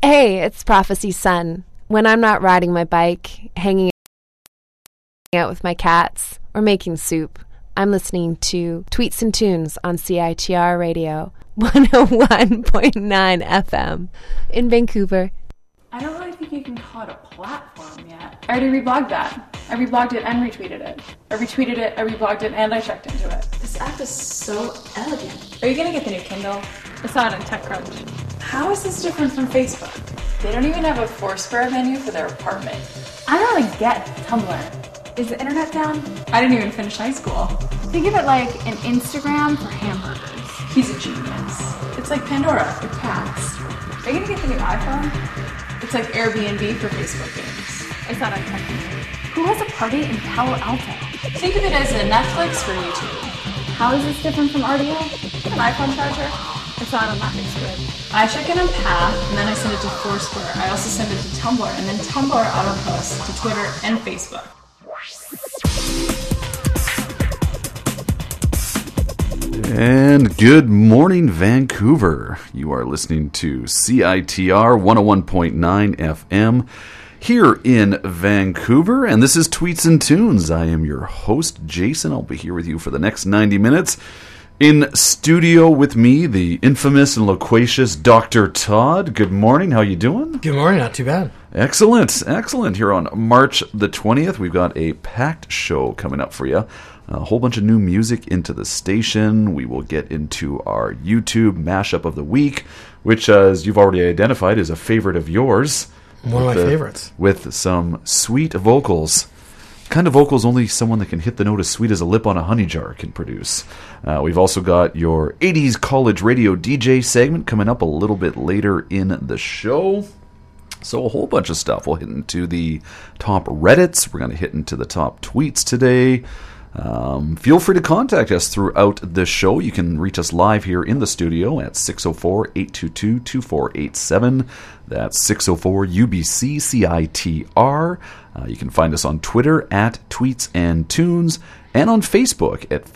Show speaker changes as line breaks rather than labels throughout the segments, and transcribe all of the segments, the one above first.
Hey, it's Prophecy Sun. When I'm not riding my bike, hanging out with my cats, or making soup, I'm listening to Tweets and Tunes on CITR Radio, 101.9 FM in Vancouver.
I don't really think you can call it a platform yet. I already reblogged that. I reblogged it and retweeted it. I retweeted it, I reblogged it, and I checked into it.
This app is so elegant.
Are you gonna get the new Kindle? I saw it on TechCrunch.
How is this different from Facebook?
They don't even have a Foursquare menu for their apartment. I don't really get Tumblr. Is the internet down? I didn't even finish high school. Think of it like an Instagram for hamburgers. He's a genius. It's like Pandora for cats. Are you gonna get the new iPhone? It's like Airbnb for Facebook games. I saw it on TechCrunch. Who has a party in Palo Alto? Think of it as a Netflix for YouTube. How is this different from RDO? An iPhone charger? I saw it on Laughing Squid. I check in on Path, and then I send it to Foursquare. I also send it to Tumblr, and then Tumblr auto-posts to Twitter and Facebook.
And good morning, Vancouver. You are listening to CITR 101.9 FM here in Vancouver, and this is Tweets and Tunes. I am your host, Jason. I'll be here with you for the next 90 minutes. In studio with me, the infamous and loquacious Dr. Todd. Good morning. How you doing?
Good morning. Not too bad.
Excellent. Excellent. Here on March the 20th, we've got a packed show coming up for you. A whole bunch of new music into the station. We will get into our YouTube mashup of the week, which, as you've already identified, is a favorite of yours.
One of my favorites.
With some sweet vocals. Kind of vocals only someone that can hit the note as sweet as a lip on a honey jar can produce. We've also got your 80s college radio DJ segment coming up a little bit later in the show. So a whole bunch of stuff. We'll hit into the top Reddits. We're going to hit into the top tweets today. Feel free to contact us throughout the show. You can reach us live here in the studio at 604-822-2487. That's 604-UBC-CITR. You can find us on Twitter at Tweets and Tunes and on Facebook at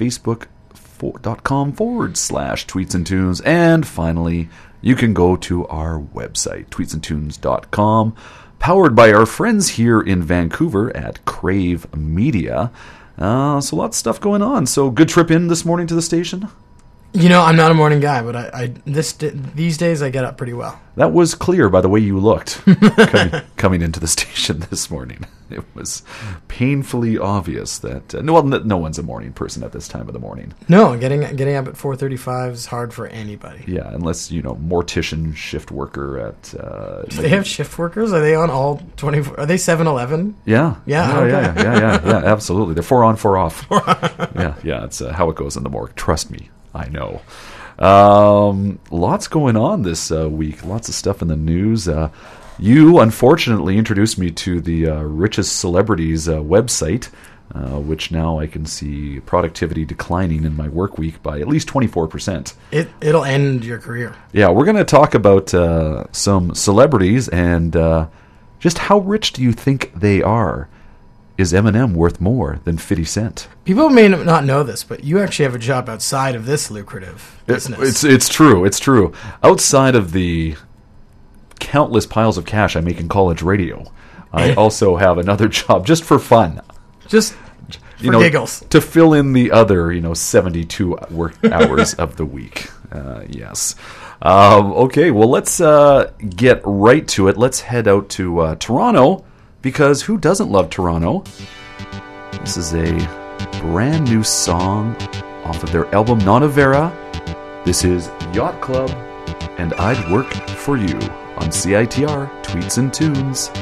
facebook.com/Tweets and Tunes. And finally, you can go to our website, tweetsandtunes.com, powered by our friends here in Vancouver at Crave Media. So lots of stuff going on. So good trip in this morning to the station?
You know, I'm not a morning guy, but these days I get up pretty well.
That was clear by the way you looked coming into the station this morning. It was painfully obvious that no one's a morning person at this time of the morning.
No, getting up at 4:35 is hard for anybody.
Yeah, unless mortician shift worker at.
Do they have shift workers? Are they on all 24? Are they 7-Eleven?
Yeah.
Yeah.
Okay. Yeah. Absolutely, they're 4 on, 4 off. Yeah. It's how it goes in the morgue. Trust me. I know. Lots going on this week. Lots of stuff in the news. You, unfortunately, introduced me to the Richest Celebrities website, which now I can see productivity declining in my work week by at least 24%.
It'll end your career.
Yeah, we're going to talk about some celebrities and just how rich do you think they are? Is Eminem worth more than 50 Cent?
People may not know this, but you actually have a job outside of this lucrative business.
It's true. It's true. Outside of the countless piles of cash I make in college radio, I also have another job just for fun.
Just for giggles.
To fill in the other, 72 work hours of the week. Yes. Okay, well, let's get right to it. Let's head out to Toronto. Because who doesn't love Toronto? This is a brand new song off of their album Nona Vera. This is Yacht Club and I'd Work For You on CITR Tweets and Tunes.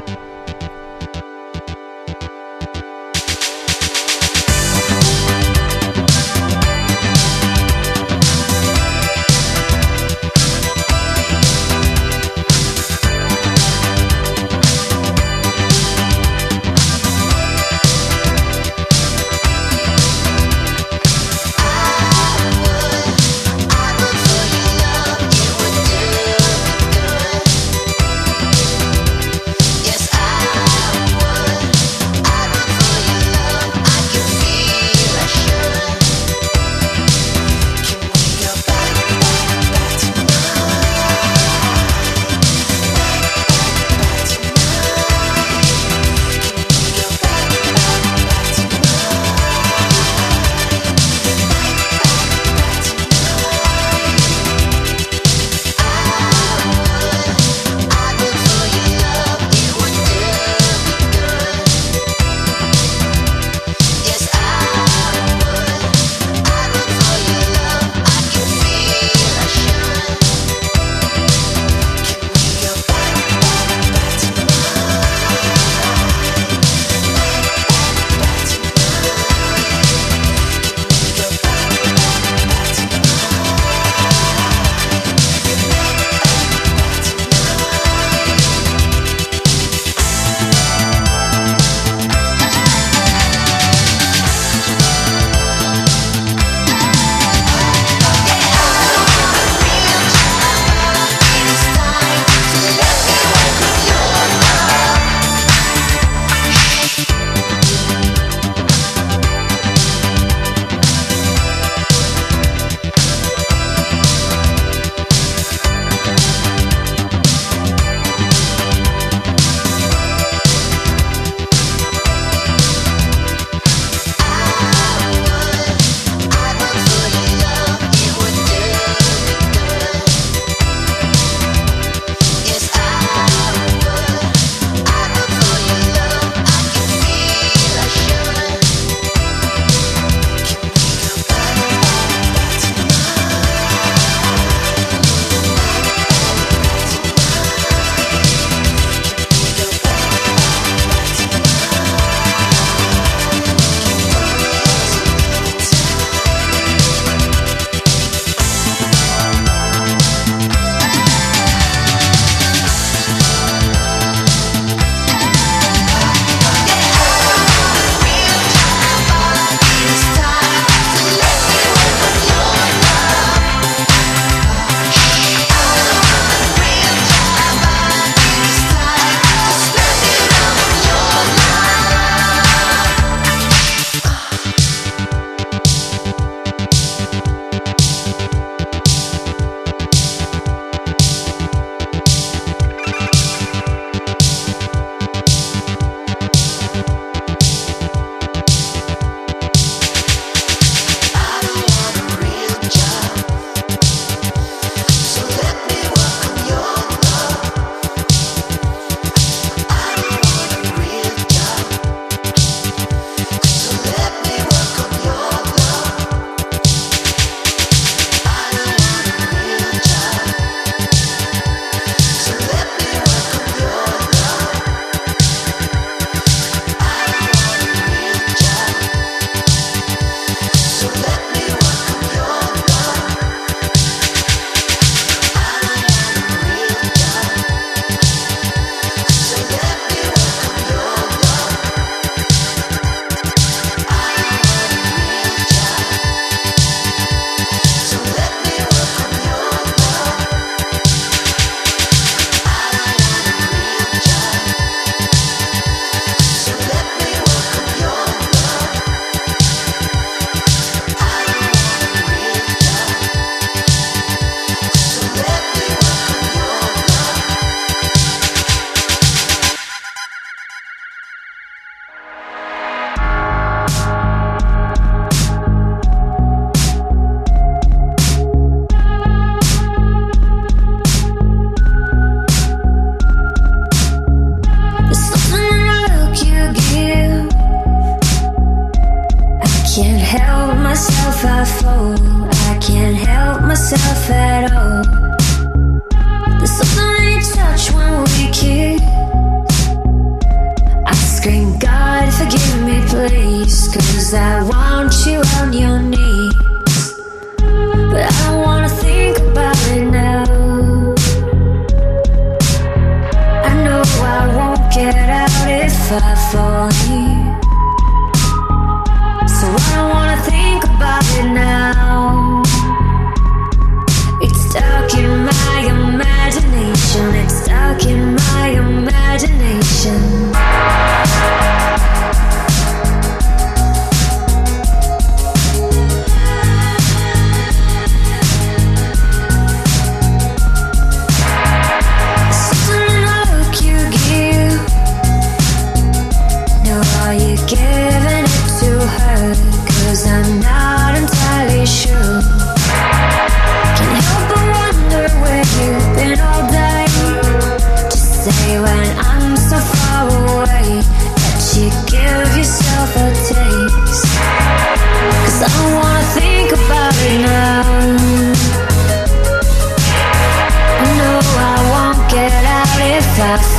Yes, I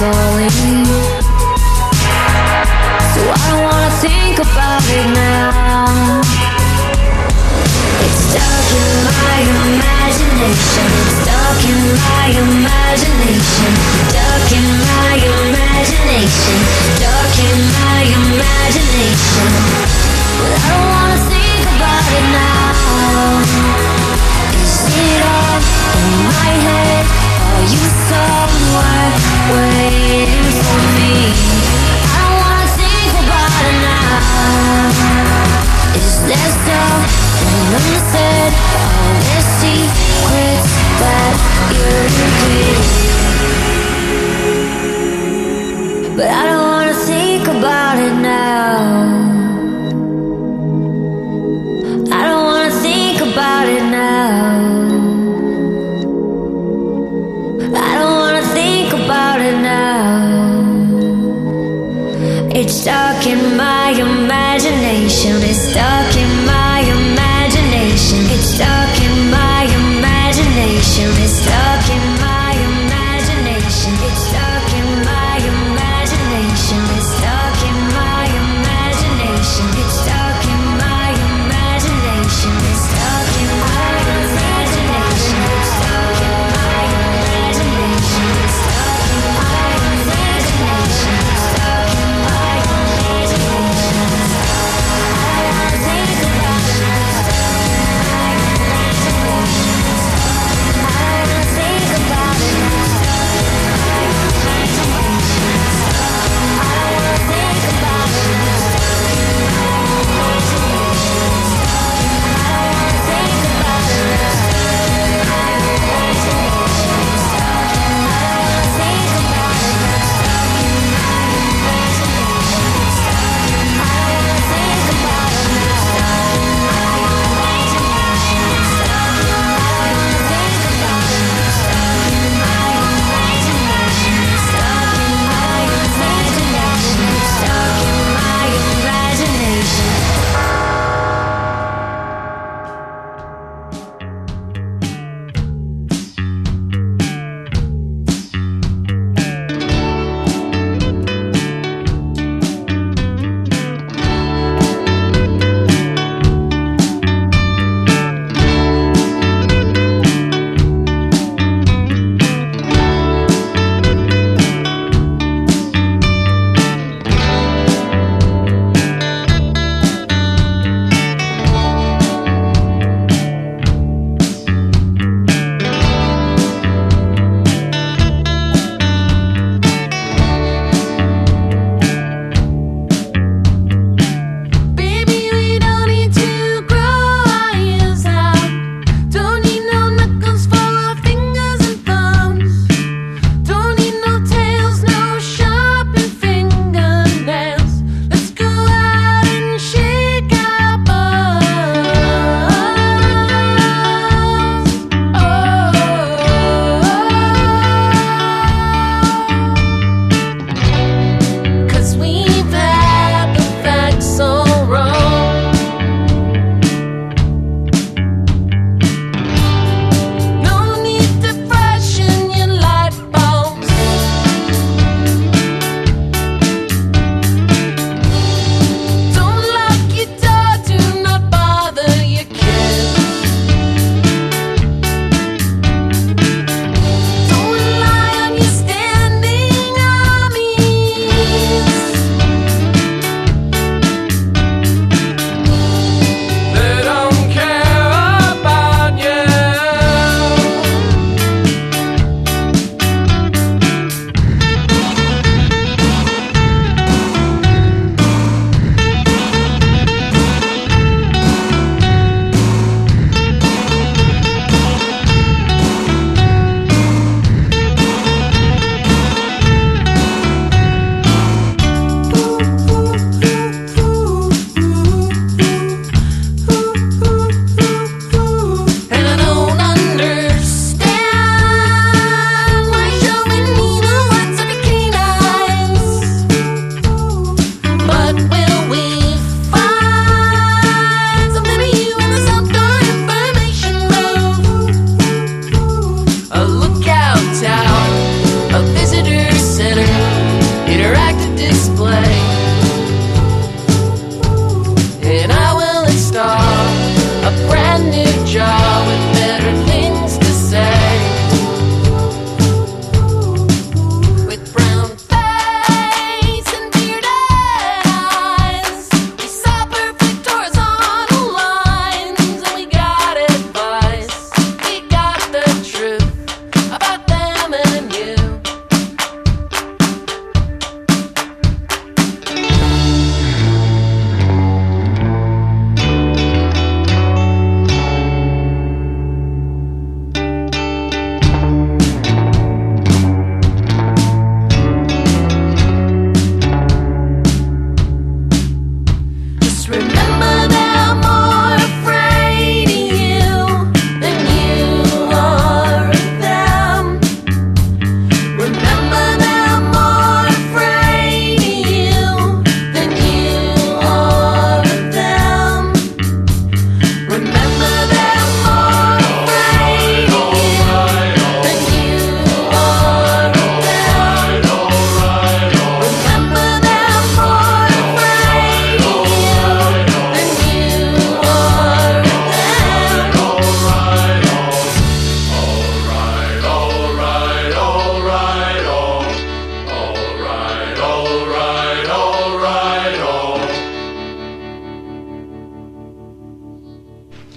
falling. So I don't wanna think about it now. It's stuck in my imagination. It's stuck in my imagination. Stuck in my imagination. Stuck in my imagination. But I don't wanna think about it now. Is it all in my head? Are you somewhere waiting for me? I don't wanna think about it now. Is there something unsaid? Are there secrets that you're repeating? But I don't wanna think about it now. I don't wanna think about it now.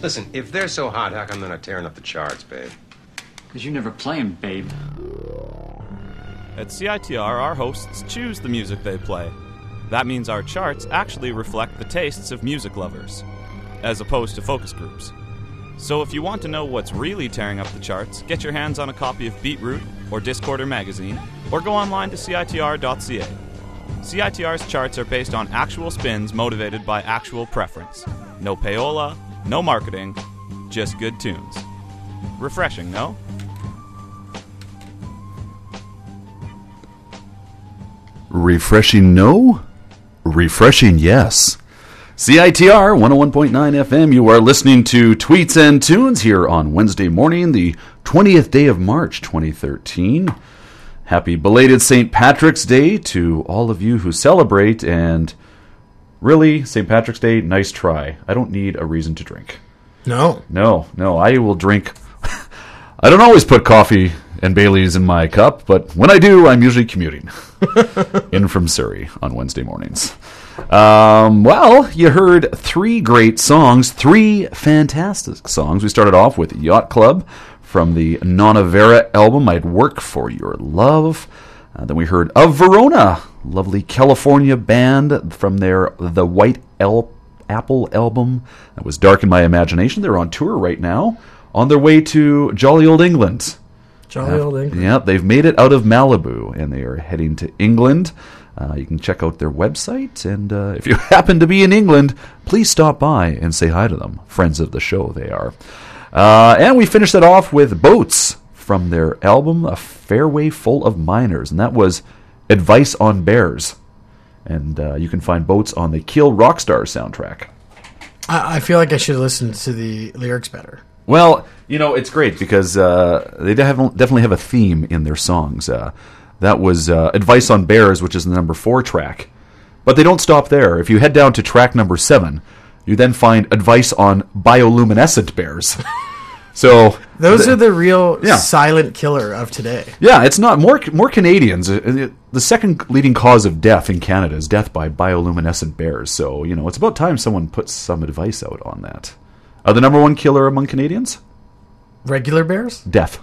Listen, if they're so hot, how come they're not tearing up the charts, babe?
Because you never play 'em, babe.
At CITR, our hosts choose the music they play. That means our charts actually reflect the tastes of music lovers, as opposed to focus groups. So if you want to know what's really tearing up the charts, get your hands on a copy of Beatroot or Discorder magazine, or go online to CITR.ca. CITR's charts are based on actual spins motivated by actual preference. No payola, no marketing, just good tunes. Refreshing, no?
Refreshing, no? Refreshing, yes. CITR 101.9 FM, you are listening to Tweets and Tunes here on Wednesday morning, the 20th day of March 2013. Happy belated St. Patrick's Day to all of you who celebrate, and really, St. Patrick's Day, nice try. I don't need a reason to drink.
No,
I will drink. I don't always put coffee and Baileys in my cup, but when I do, I'm usually commuting in from Surrey on Wednesday mornings. Well, you heard three great songs, three fantastic songs. We started off with Yacht Club from the Nonavera album, I'd Work for Your Love. Then we heard Of Verona, lovely California band from their The White Apple album. That was Dark in My Imagination. They're on tour right now, on their way to Jolly Old England.
Jolly Old England.
Yeah, they've made it out of Malibu, and they are heading to England. You can check out their website, and if you happen to be in England, please stop by and say hi to them. Friends of the show, they are. And we finished it off with Boats from their album, A Fairway Full of Miners, and that was Advice on Bears. And you can find Boats on the Kill Rockstar soundtrack.
I feel like I should have listened to the lyrics better.
Well, you know, it's great because they definitely have a theme in their songs. That was Advice on Bears, which is the number 4 track. But they don't stop there. If you head down to track number 7, you then find Advice on Bioluminescent Bears. So
those are the real silent killer of today.
Yeah, it's not more Canadians. The second leading cause of death in Canada is death by bioluminescent bears. So, you know, it's about time someone puts some advice out on that. The number 1 killer among Canadians?
Regular bears?
Death.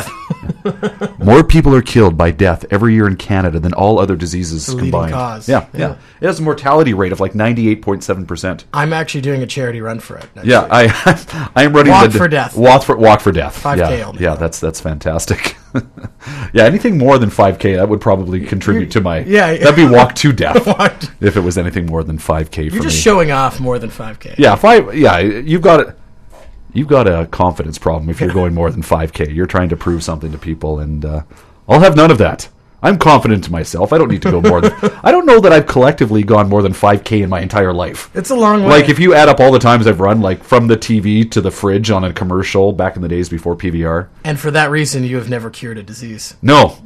More
people are killed by death every year in Canada than all other diseases
the
combined.
Cause.
Yeah. It has a mortality rate of like 98.7%.
I'm actually doing a charity run for it.
Yeah, I am running
Walk for Death.
Walk for Death.
5K.
Yeah, that's fantastic. Yeah, anything more than 5K, that would probably contribute to my.
Yeah,
that'd be Walk to Death. If it was anything more than 5K for me.
You're just showing off more than 5K.
Yeah, you've got it. You've got a confidence problem if you're going more than 5K. You're trying to prove something to people, and I'll have none of that. I'm confident in myself. I don't need to go more than... I don't know that I've collectively gone more than 5K in my entire life.
It's a long way.
Like, if you add up all the times I've run, like, from the TV to the fridge on a commercial back in the days before PVR.
And for that reason, you have never cured a disease.
No.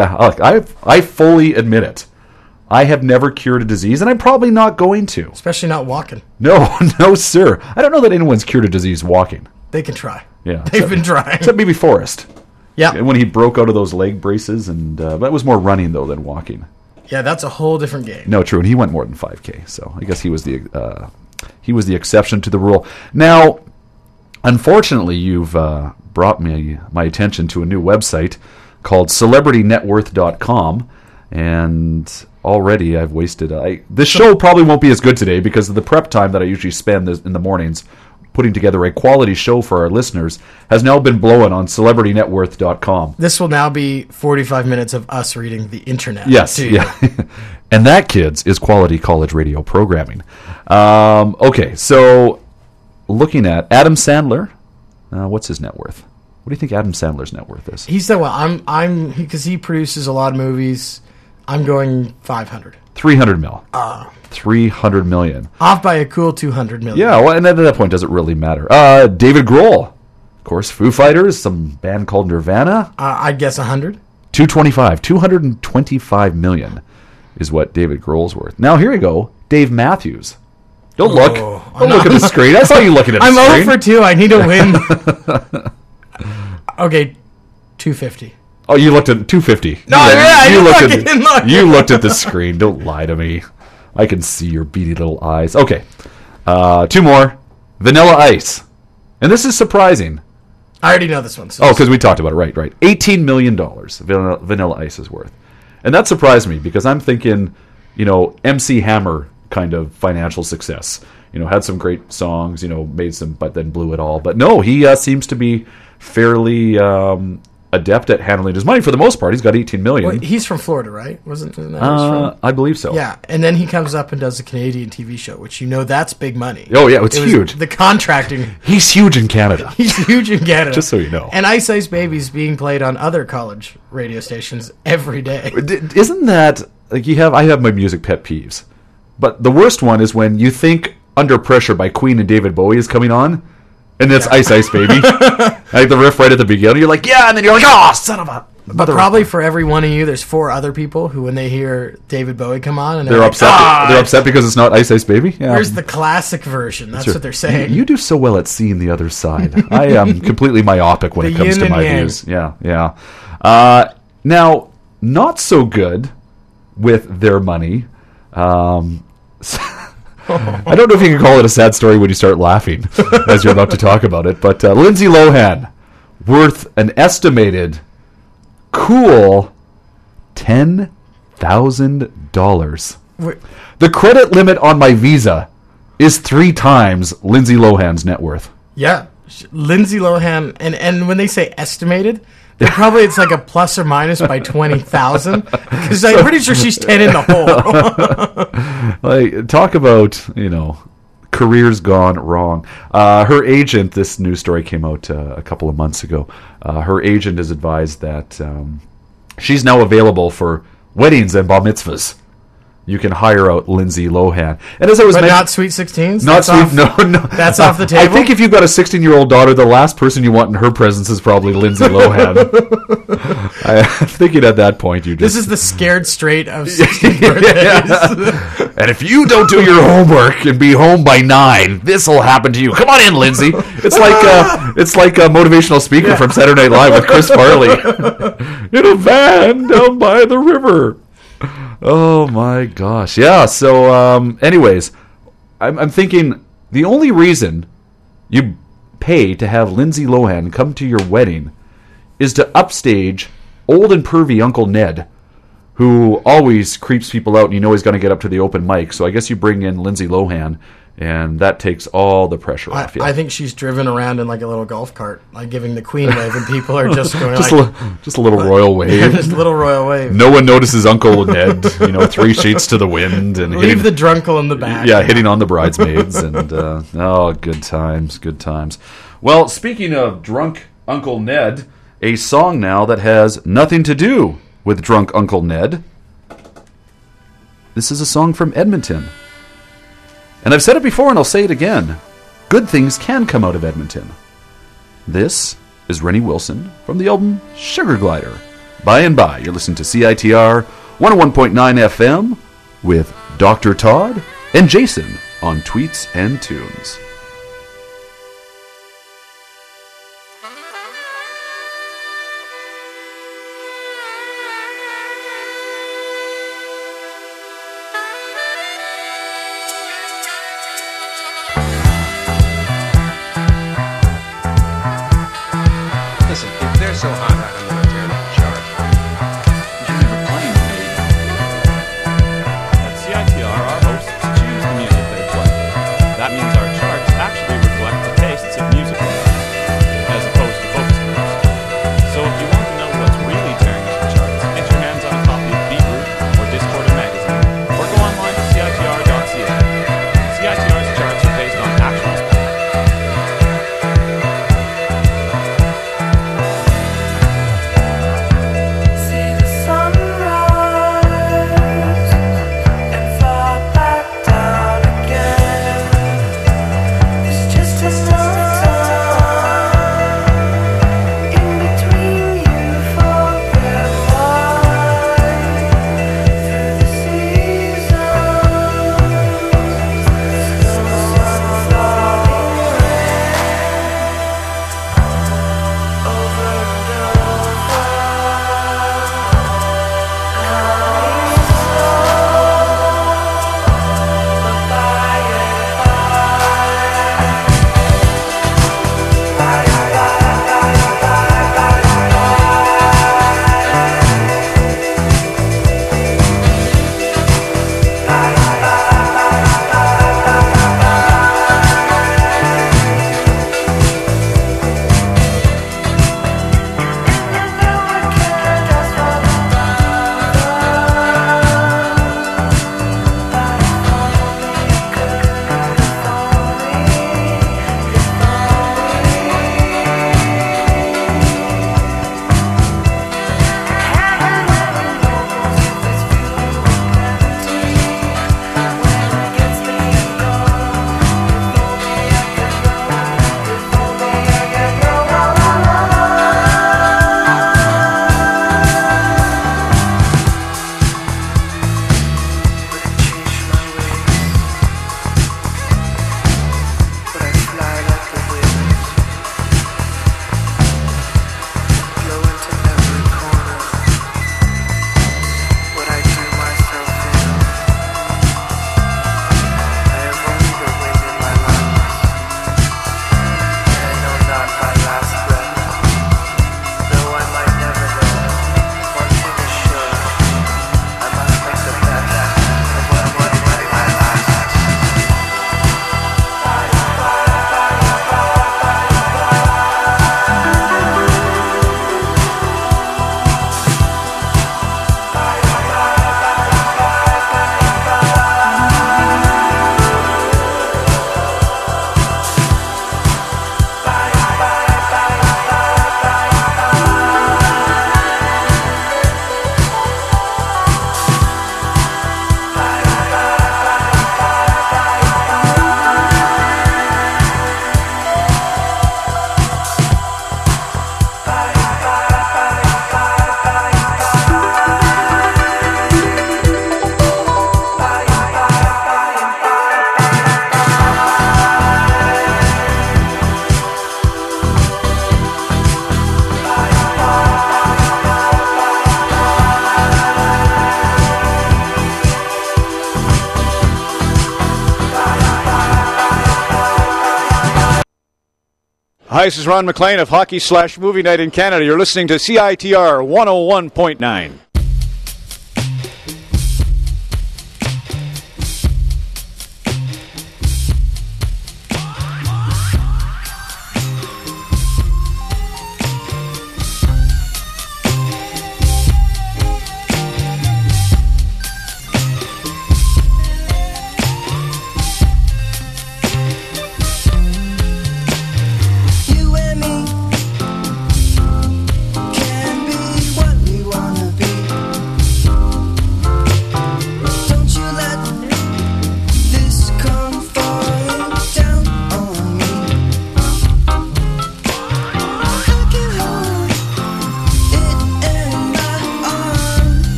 I fully admit it. I have never cured a disease, and I'm probably not going to.
Especially not walking.
No, sir. I don't know that anyone's cured a disease walking.
They can try.
Yeah.
They've been trying.
Except maybe Forrest.
Yeah.
When he broke out of those leg braces, and that was more running, though, than walking.
Yeah, that's a whole different game.
No, true, and he went more than 5K, so I guess he was the exception to the rule. Now, unfortunately, you've brought my attention to a new website called CelebrityNetWorth.com, and already I've wasted... this show probably won't be as good today because of the prep time that I usually spend in the mornings putting together a quality show for our listeners has now been blown on CelebrityNetWorth.com.
This will now be 45 minutes of us reading the internet.
Yes, yeah. And that, kids, is quality college radio programming. Okay, so looking at Adam Sandler, what's his net worth? What do you think Adam Sandler's net worth is?
He said, well, I'm because he produces a lot of movies. I'm going 500.
300 mil. 300 million.
Off by a cool 200 million.
Yeah, well, and at that point, does it really matter? David Grohl. Of course, Foo Fighters, some band called Nirvana.
I guess 100.
225 million is what David Grohl's worth. Now, here we go. Dave Matthews. Don't look. Don't look at the screen. I saw you looking at the screen.
I'm 0 for 2. I need to win. Okay, 250.
Oh, you looked at 250.
No,
you looked at the screen. Don't lie to me. I can see your beady little eyes. Okay, 2 more. Vanilla Ice. And this is surprising.
I already know this one. So
Oh, because we talked about it. Right. $18 million Vanilla Ice is worth. And that surprised me because I'm thinking, MC Hammer kind of financial success. Had some great songs, made some, but then blew it all. But no, he seems to be fairly adept at handling his money for the most part. He's got $18 million.
Well, he's from Florida, right? Isn't that where he's from?
I believe so.
Yeah, and then he comes up and does a Canadian TV show, which that's big money.
Oh, yeah, it's huge.
The contracting.
He's huge in Canada.
He's huge in Canada.
Just so you know.
And Ice Ice Baby's being played on other college radio stations every day.
Isn't that, I have my music pet peeves. But the worst one is when you think Under Pressure by Queen and David Bowie is coming on, and it's Ice Ice Baby. Like the riff right at the beginning, you're like, yeah, and then you're like, oh, son of a...
But probably for every one of you, there's 4 other people who, when they hear David Bowie come on, and
they're
like,
upset. They're upset because it's not Ice Ice Baby. Yeah.
Where's the classic version? That's what they're saying.
You do so well at seeing the other side. I am completely myopic when it comes to my views. Yeah. Now, not so good with their money. I don't know if you can call it a sad story when you start laughing as you're about to talk about it, but Lindsay Lohan, worth an estimated cool $10,000. The credit limit on my Visa is 3 times Lindsay Lohan's net worth.
Yeah. Lindsay Lohan, and when they say estimated, probably it's like a plus or minus by 20,000, because I'm pretty sure she's 10 in the hole.
Talk about, careers gone wrong. Her agent, this news story came out a couple of months ago. Her agent has advised that she's now available for weddings and bar mitzvahs. You can hire out Lindsay Lohan. And as I was
but not Sweet 16s?
Not sweet, no.
That's off the table?
I think if you've got a 16-year-old daughter, the last person you want in her presence is probably Lindsay Lohan. I'm thinking at that point you just...
This is the scared straight of 16 birthdays.
And if you don't do your homework and be home by 9, this will happen to you. Come on in, Lindsay. It's like a motivational speaker from Saturday Night Live with Chris Farley. In a van down by the river. Oh my gosh. Yeah, so anyways, I'm thinking the only reason you pay to have Lindsay Lohan come to your wedding is to upstage old and pervy Uncle Ned, who always creeps people out and he's going to get up to the open mic. So I guess you bring in Lindsay Lohan and that takes all the pressure off you.
I think she's driven around in like a little golf cart, like giving the Queen wave, and people are just going
just a little royal wave.
Just a little royal wave.
No one notices Uncle Ned, 3 sheets to the wind. And
leave the drunkle in the back.
Yeah, hitting on the bridesmaids. And, good times, good times. Well, speaking of drunk Uncle Ned, a song now that has nothing to do with drunk Uncle Ned. This is a song from Edmonton. And I've said it before and I'll say it again. Good things can come out of Edmonton. This is Rennie Wilson from the album Sugar Glider. By and by, you're listening to CITR 101.9 FM with Dr. Todd and Jason on Tweets and Tunes.
So hot, I'm gonna tear up the charts.
You never play me.
At CITR, our hosts choose the music they play. That means our charts
Hi, this is Ron McLean of Hockey/Movie Night in Canada. You're listening to CITR 101.9.
You and me can be what we wanna be.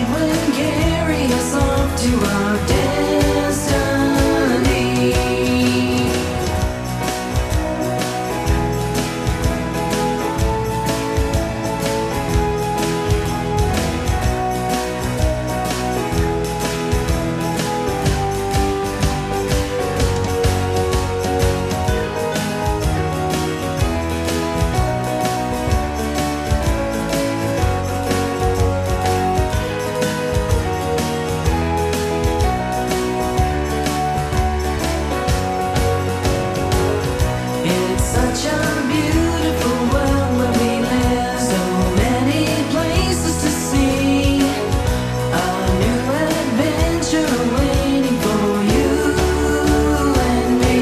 trade wind carry us off to our destiny. It's such a beautiful world where we live, so many places to see, a new adventure waiting for you and me.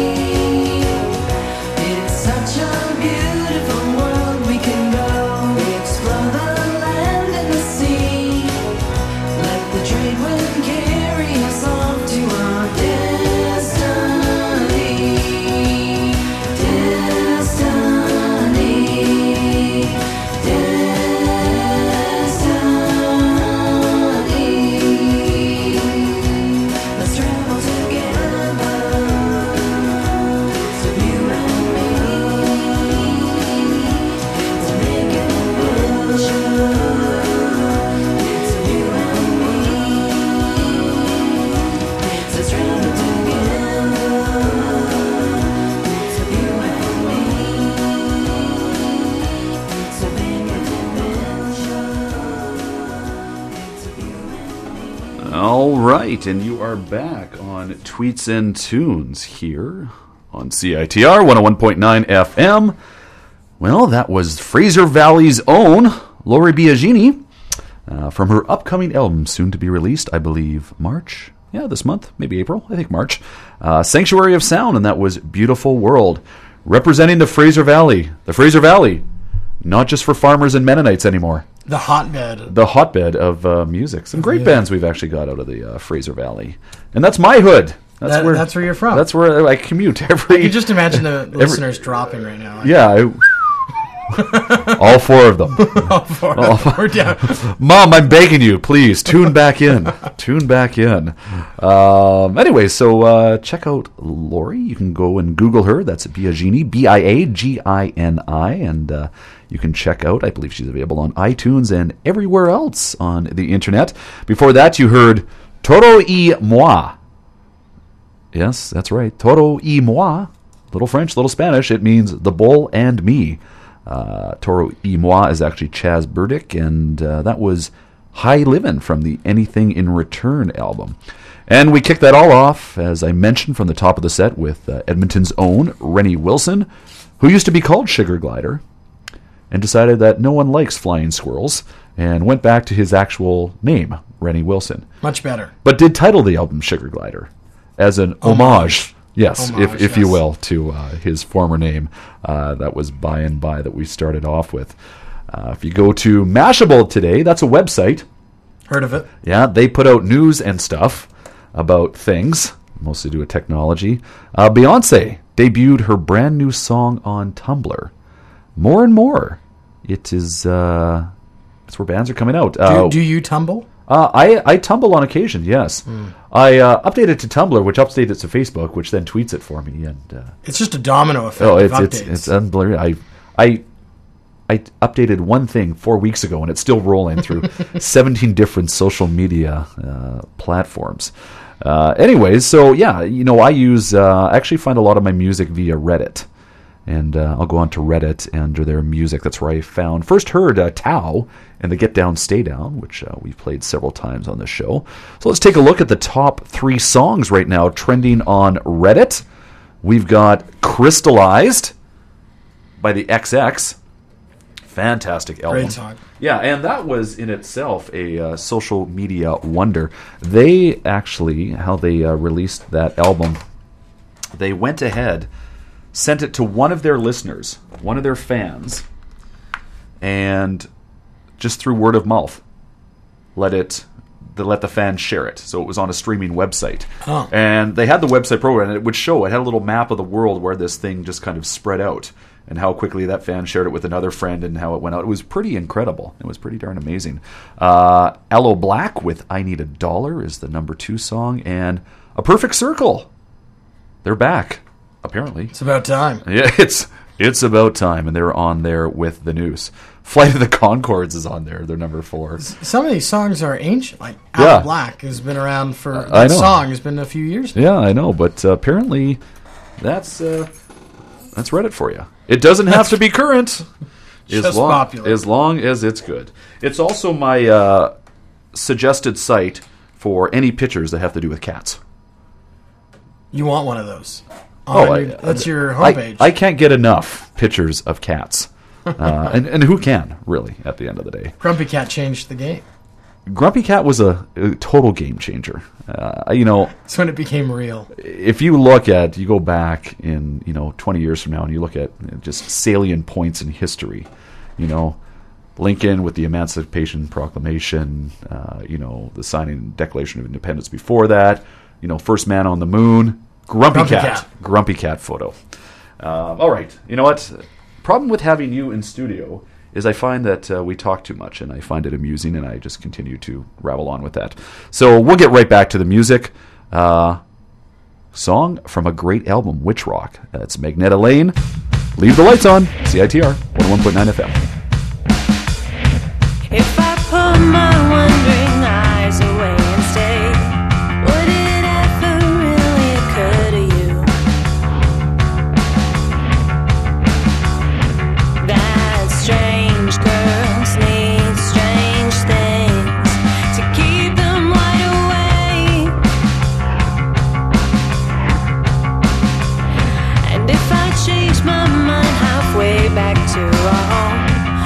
It's such a beautiful world we can go, explore the land and the sea, let the trade wind carry us off to our destiny. Let's travel together, so you and me, to make an adventure. It's you and me. Let's travel together, so you and me, to make an adventure. It's you and me.
All right, and you are back on Tweets and Tunes here on CITR 101.9 FM. Well, that was Fraser Valley's own Lori Biagini from her upcoming album, soon to be released, I believe, March. Yeah, this month, maybe April, I think March. Sanctuary of Sound, and that was Beautiful World. Representing the Fraser Valley. The Fraser Valley, not just for farmers and Mennonites anymore.
The hotbed.
The hotbed of music. Some great bands we've actually got out of the Fraser Valley. And that's my hood.
That's where you're from.
That's where I commute every...
I can just imagine the listeners dropping right now.
Yeah. All four of them.
All four of them. We're down.
Mom, I'm begging you, please, tune back in. Tune back in. Anyway, so check out Lori. You can go and Google her. That's Biagini, Biagini, and you can check out, I believe she's available on iTunes and everywhere else on the internet. Before that, you heard Toro y Moi. Yes, that's right. Toro y Moi. Little French, little Spanish. It means the bull and me. Toro y Moi is actually Chaz Burdick, and that was High Livin' from the Anything in Return album. And we kicked that all off, as I mentioned, from the top of the set with Edmonton's own Rennie Wilson, who used to be called Sugar Glider, and decided that no one likes flying squirrels, and went back to his actual name, Rennie Wilson.
Much better.
But did title the album Sugar Glider as an homage. Yes,
Homage,
if you will, to his former name. That was By and By that we started off with. If you go to Mashable today, that's a website.
Heard of it.
Yeah, they put out news and stuff about things, mostly to do with technology. Beyonce debuted her brand new song on Tumblr. More and more. It is, that's where bands are coming out.
Do you tumble?
I tumble on occasion, yes. I update it to Tumblr, which updates it to Facebook, which then tweets it for me. And
it's just a domino effect.
Oh,
of updates.
it's unbelievable. I updated one thing 4 weeks ago, and it's still rolling through 17 different social media platforms. Anyways, so yeah, I use actually find a lot of my music via Reddit. And I'll go on to Reddit under their music. That's where I first heard Tao and the Get Down, Stay Down, which we've played several times on this show. So let's take a look at the top 3 songs right now trending on Reddit. We've got Crystallized by the XX. Fantastic album.
Great song.
Yeah, and that was in itself a social media wonder. They actually, how they released that album, they went ahead, sent it to one of their listeners, one of their fans, and just through word of mouth, let it let the fans share it. So it was on a streaming website.
Oh.
And they had the website program, and it would show, it had a little map of the world where this thing just kind of spread out, and how quickly that fan shared it with another friend and how it went out. It was pretty incredible. It was pretty darn amazing. Aloe Black with I Need a Dollar is the number 2 song, and A Perfect Circle. They're back, apparently.
It's about time.
Yeah, it's about time, and they're on there with The Noose. Flight of the Conchords is on there. They're number 4.
Some of these songs are ancient. Like
Yeah.
Aloe Black has been around for...
I
That
know.
song has been a few years now.
Yeah, I know, but apparently that's Reddit for you. It doesn't have to be current.
Just popular.
As long as it's good. It's also my suggested site for any pictures that have to do with cats.
You want one of those. That's your
I
homepage.
I can't get enough pictures of cats. And who can, really, at the end of the day.
Grumpy Cat changed the game.
Grumpy Cat was a total game changer.
That's when it became real.
If you go back in 20 years from now, and you look at just salient points in history, Lincoln with the Emancipation Proclamation, the signing Declaration of Independence before that, first man on the moon, Grumpy Cat. Grumpy Cat photo. All right, you know what? Problem with having you in studio is I find that we talk too much, and I find it amusing, and I just continue to rabble on with that. So we'll get right back to the music. Song from a great album, Witch Rock. That's Magneta Lane. Leave the lights on. CITR 101.9 FM.
If I put my wondering eyes away and stay, would it ever really occur to you that strange girls need strange things to keep them wide awake? And if I change my mind halfway back to our home,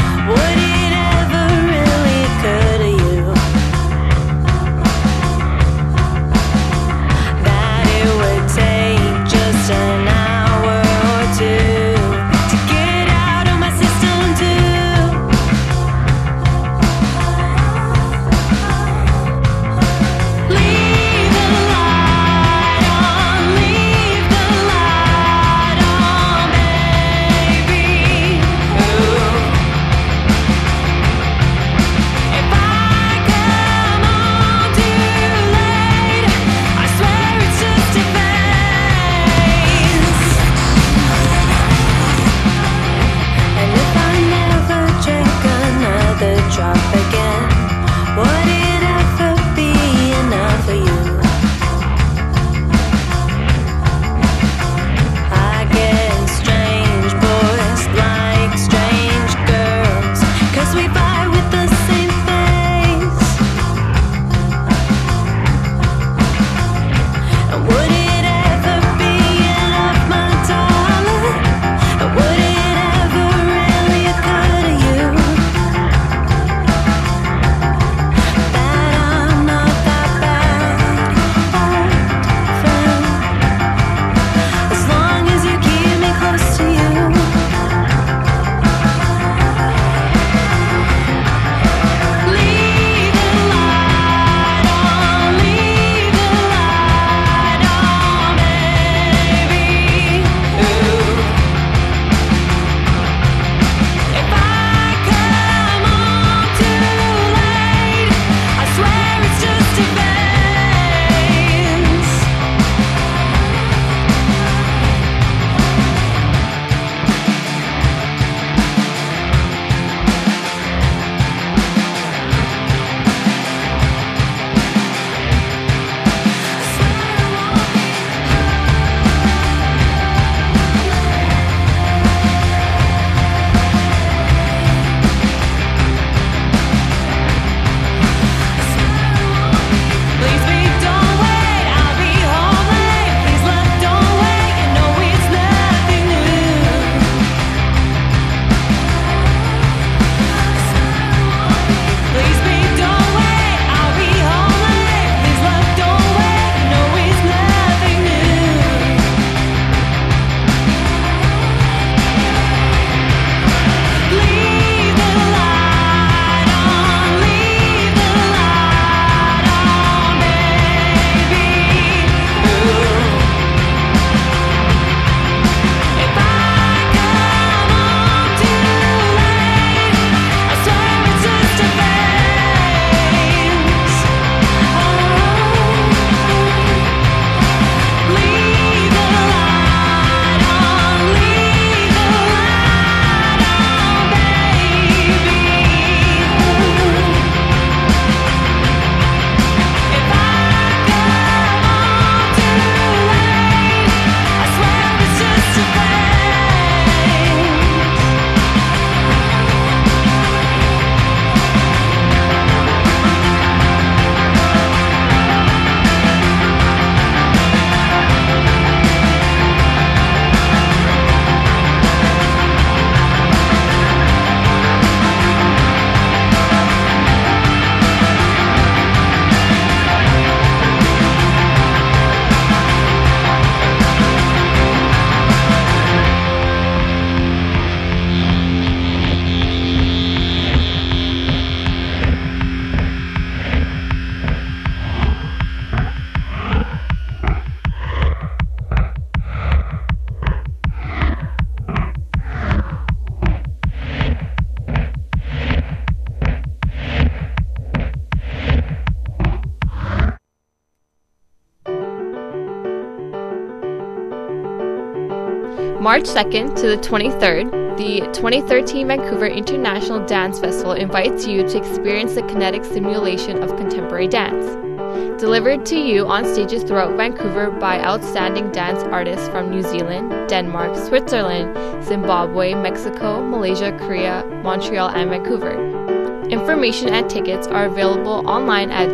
March 2nd to the 23rd, the 2013 Vancouver International Dance Festival invites you to experience the kinetic simulation of contemporary dance. Delivered to you on stages throughout Vancouver by outstanding dance artists from New Zealand, Denmark, Switzerland, Zimbabwe, Mexico, Malaysia, Korea, Montreal, and Vancouver. Information and tickets are available online at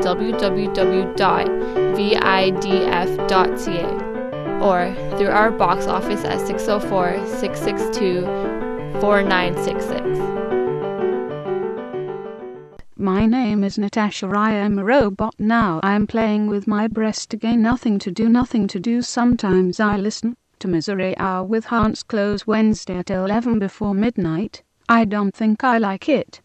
www.vidf.ca or through our box office at 604-662-4966.
My name is Natasha. I am a robot now. I am playing with my breast again. Nothing to do. Sometimes I listen to Misery Hour with Hans Close Wednesday at 11 before midnight. I don't think I like it.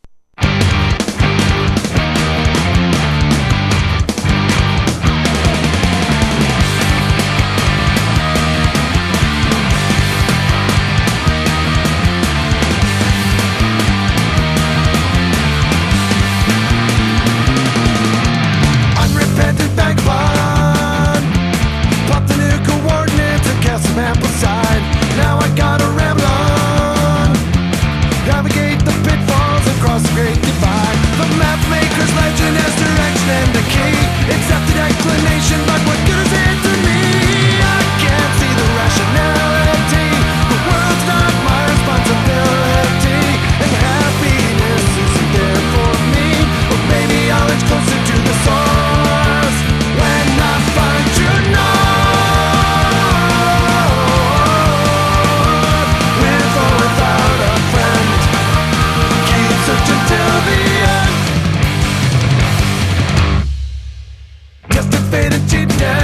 Now I gotta ramble on, navigate the pitfalls across the great divide. The map maker's legend has direction and the key. Accepted explanation, but what good is it to me? I can't see the rationality. The world's not my responsibility, and happiness isn't there for me. But maybe I'll inch closer to the source when I find true north. Faded cheap down.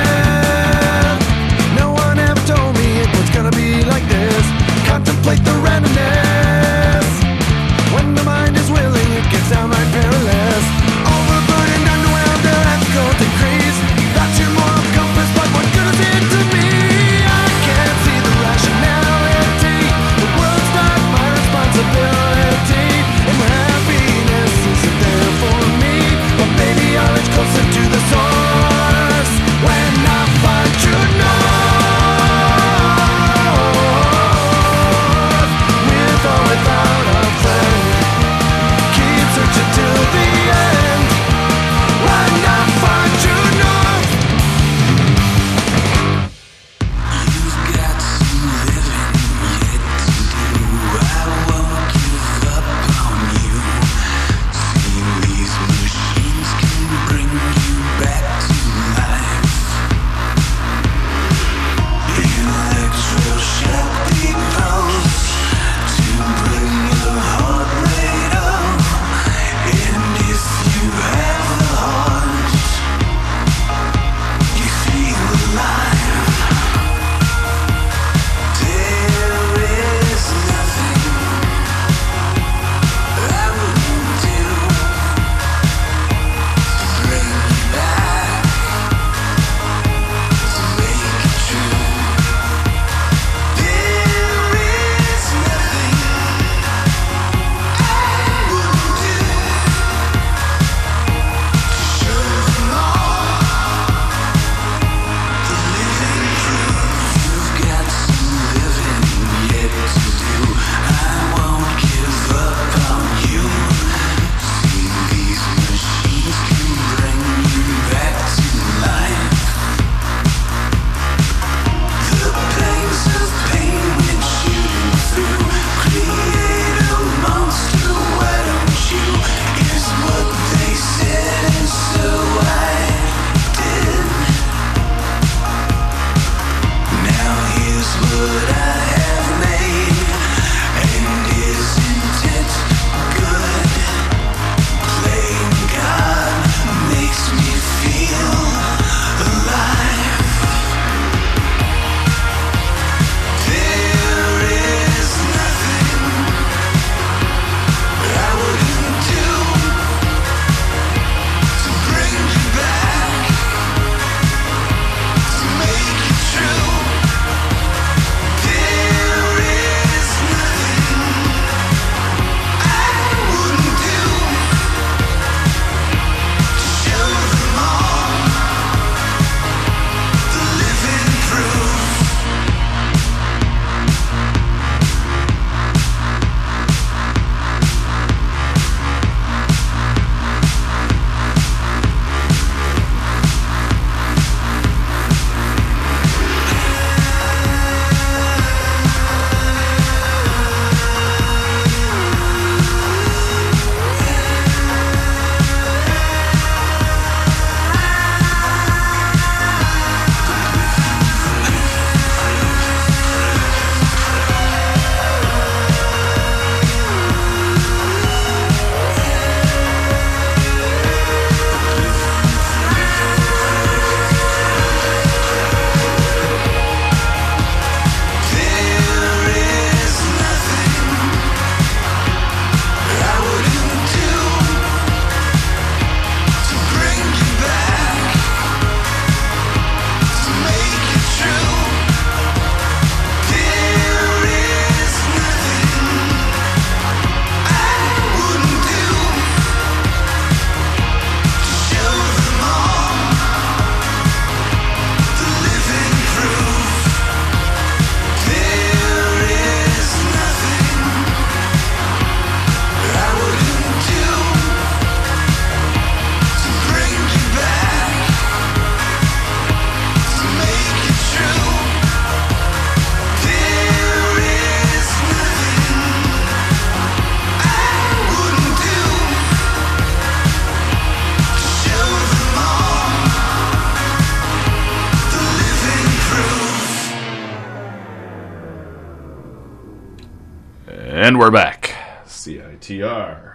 And we're back. CITR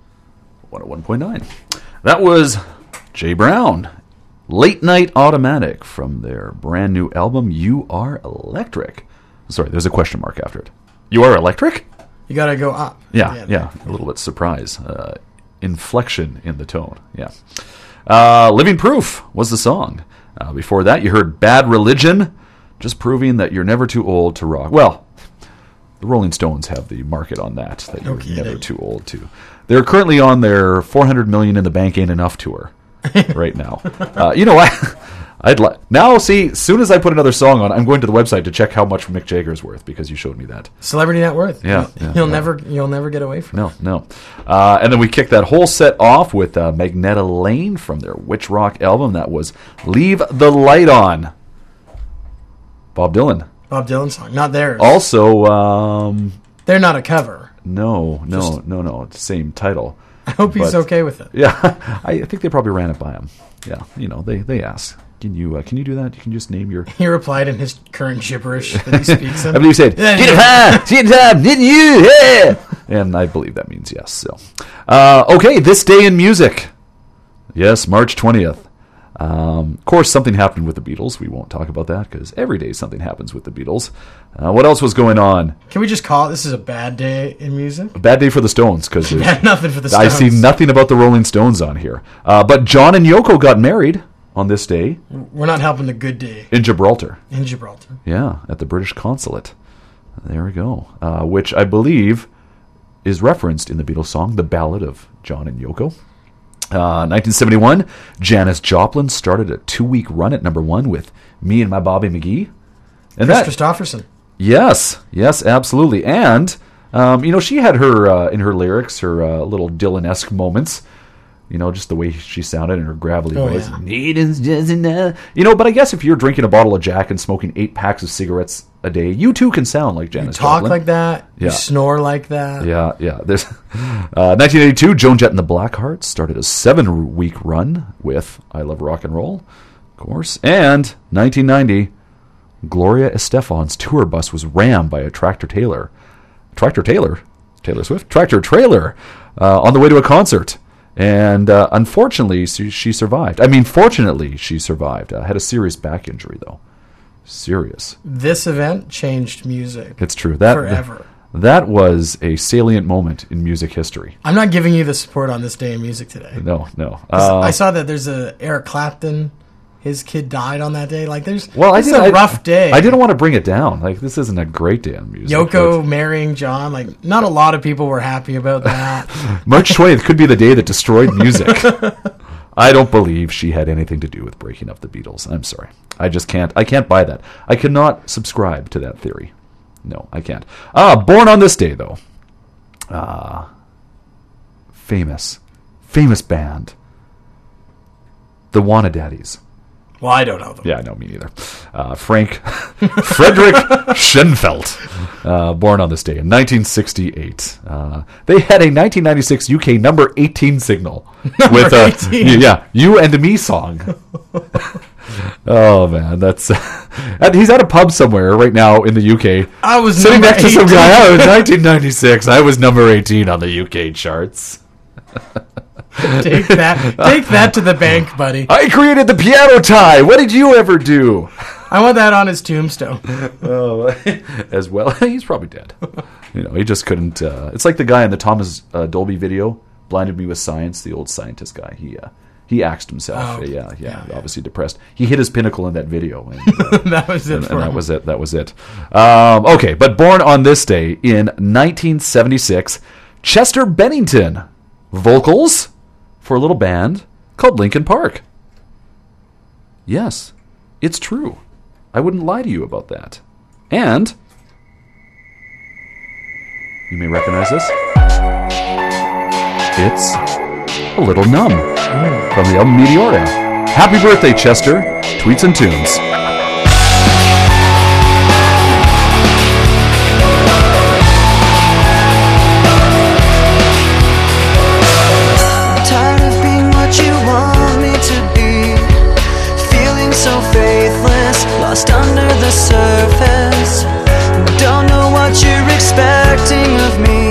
101.9. That was Jay Brown, Late Night Automatic, from their brand new album, You Are Electric. Sorry, there's a question mark after it. You Are Electric?
You gotta go up.
Yeah. A little bit surprise. Inflection in the tone. Yeah. Living Proof was the song. Before that, you heard Bad Religion, just proving that you're never too old to rock. Well, the Rolling Stones have the market on that you're never too old to. They're currently on their $400 million in the bank ain't enough tour right now. You know what? Now, see, as soon as I put another song on, I'm going to the website to check how much Mick Jagger's worth, because you showed me that.
Celebrity net worth.
Yeah.
You'll never get away from it.
No. And then we kicked that whole set off with Magneta Lane from their Witch Rock album. That was Leave the Light On. Bob Dylan.
Bob Dylan song, not theirs.
Also,
they're not a cover.
No. It's the same title.
I hope he's okay with it.
Yeah, I think they probably ran it by him. Yeah, they asked, can you do that? You can just name your...
He replied in his current gibberish that he speaks in.
I believe he said, get it high, get it high, didn't you? Yeah. And I believe that means yes. So, okay, this day in music. Yes, March 20th. Of course, something happened with the Beatles. We won't talk about that because every day something happens with the Beatles. What else was going on?
Can we just call it this is a bad day in music?
A bad day for the Stones, because
nothing for the Stones.
I see nothing about the Rolling Stones on here. But John and Yoko got married on this day.
We're not helping the good day.
In Gibraltar.
Yeah,
at the British consulate. There we go. Which I believe is referenced in the Beatles song, The Ballad of John and Yoko. 1971, Janis Joplin started a 2-week run at number 1 with Me and My Bobby McGee. And
Chris Christopherson.
Yes, absolutely. And, she had her, in her lyrics, her little Dylan-esque moments. Just the way she sounded in her gravelly voice. Yeah. But I guess if you're drinking a bottle of Jack and smoking 8 packs of cigarettes a day, you too can sound like Janis Joplin.
You talk like that. Yeah. You snore like that.
Yeah. There's 1982, Joan Jett and the Blackhearts started a 7-week run with I Love Rock and Roll, of course. And 1990, Gloria Estefan's tour bus was rammed by a tractor-trailer. Taylor Swift? Tractor-trailer on the way to a concert. And unfortunately, she survived. Fortunately, she survived. Had a serious back injury, though. Serious.
This event changed music.
It's true.
Forever.
That was a salient moment in music history.
I'm not giving you the support on this day in music today.
No.
I saw that there's a Eric Clapton. His kid died on that day. This is a rough day.
I didn't want to bring it down. This isn't a great day on music.
Yoko marrying John. Not a lot of people were happy about that.
March 20th could be the day that destroyed music. I don't believe she had anything to do with breaking up the Beatles. I'm sorry. I just can't. I can't buy that. I cannot subscribe to that theory. No, I can't. Born on this day, though. Famous band. The Wanna-Daddies.
Well, I don't know them.
Yeah, no, me neither. Frederick Schenfeld, born on this day in 1968. They had a 1996 UK number 18 signal with a "You and Me" song. Oh man, that's he's at a pub somewhere right now in the UK.
I was
sitting next to some guy. Oh, it was 1996. I was number 18 on the UK charts.
Take that to the bank, buddy.
I created the piano tie. What did you ever do?
I want that on his tombstone.
Oh, as well. He's probably dead. He just couldn't. It's like the guy in the Thomas Dolby video, "Blinded Me with Science." The old scientist guy. He axed himself. Yeah. Obviously depressed. He hit his pinnacle in that video. And,
that was it.
And that was it. Okay, but born on this day in 1976, Chester Bennington, vocals for a little band called Linkin Park. Yes, it's true. I wouldn't lie to you about that. And you may recognize this. It's A Little Numb from the album Meteora. Happy birthday, Chester. Tweets and Tunes.
Lost under the surface. Don't know what you're expecting of me.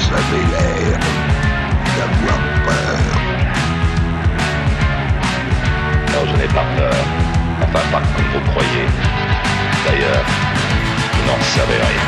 Non, je n'ai pas peur. Enfin, pas comme vous croyez. D'ailleurs, vous n'en savez rien.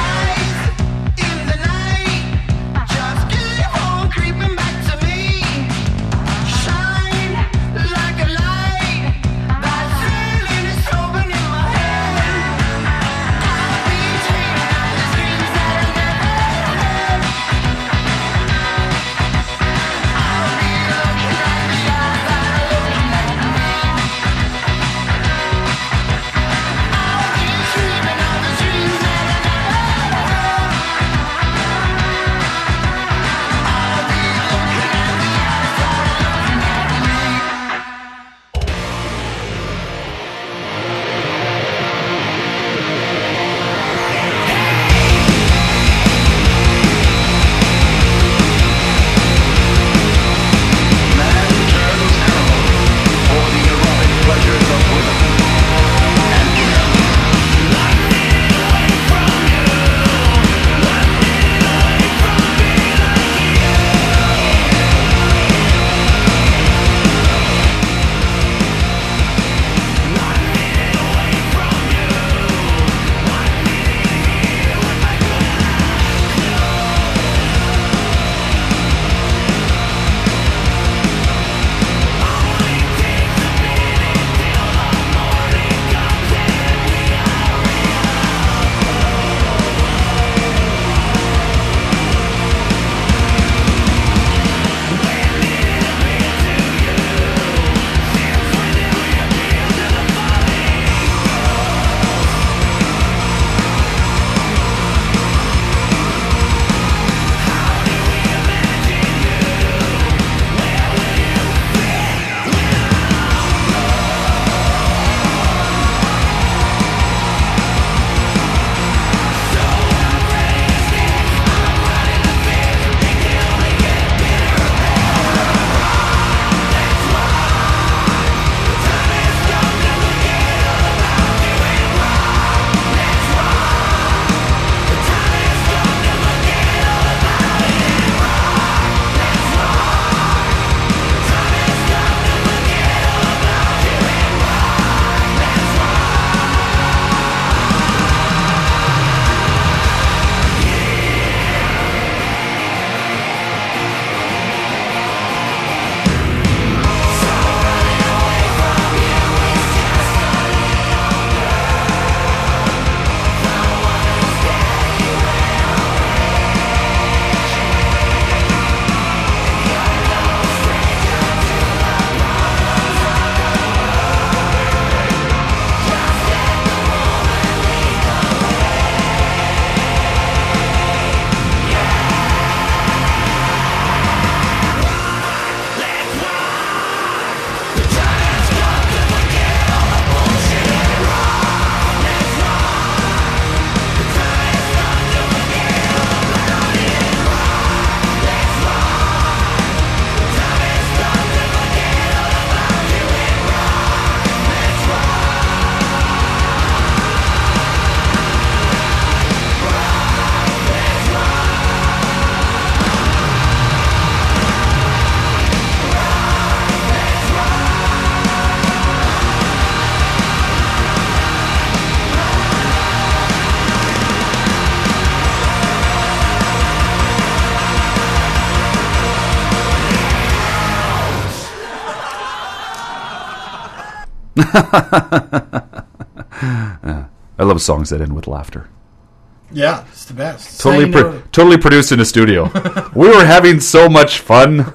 I love songs that end with laughter.
Yeah, it's the best.
Totally produced in a studio. We were having so much fun.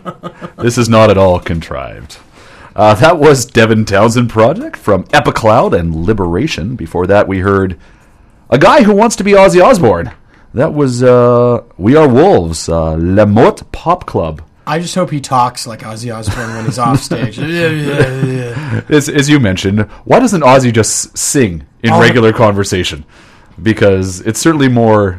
This is not at all contrived. That was Devin Townsend Project from Epicloud and Liberation. Before that, we heard a guy who wants to be Ozzy Osbourne. That was We Are Wolves, Le Mort Pop Club.
I just hope he talks like Ozzy Osbourne when he's off stage.
As you mentioned, why doesn't Ozzy just sing in regular conversation? Because it's certainly more,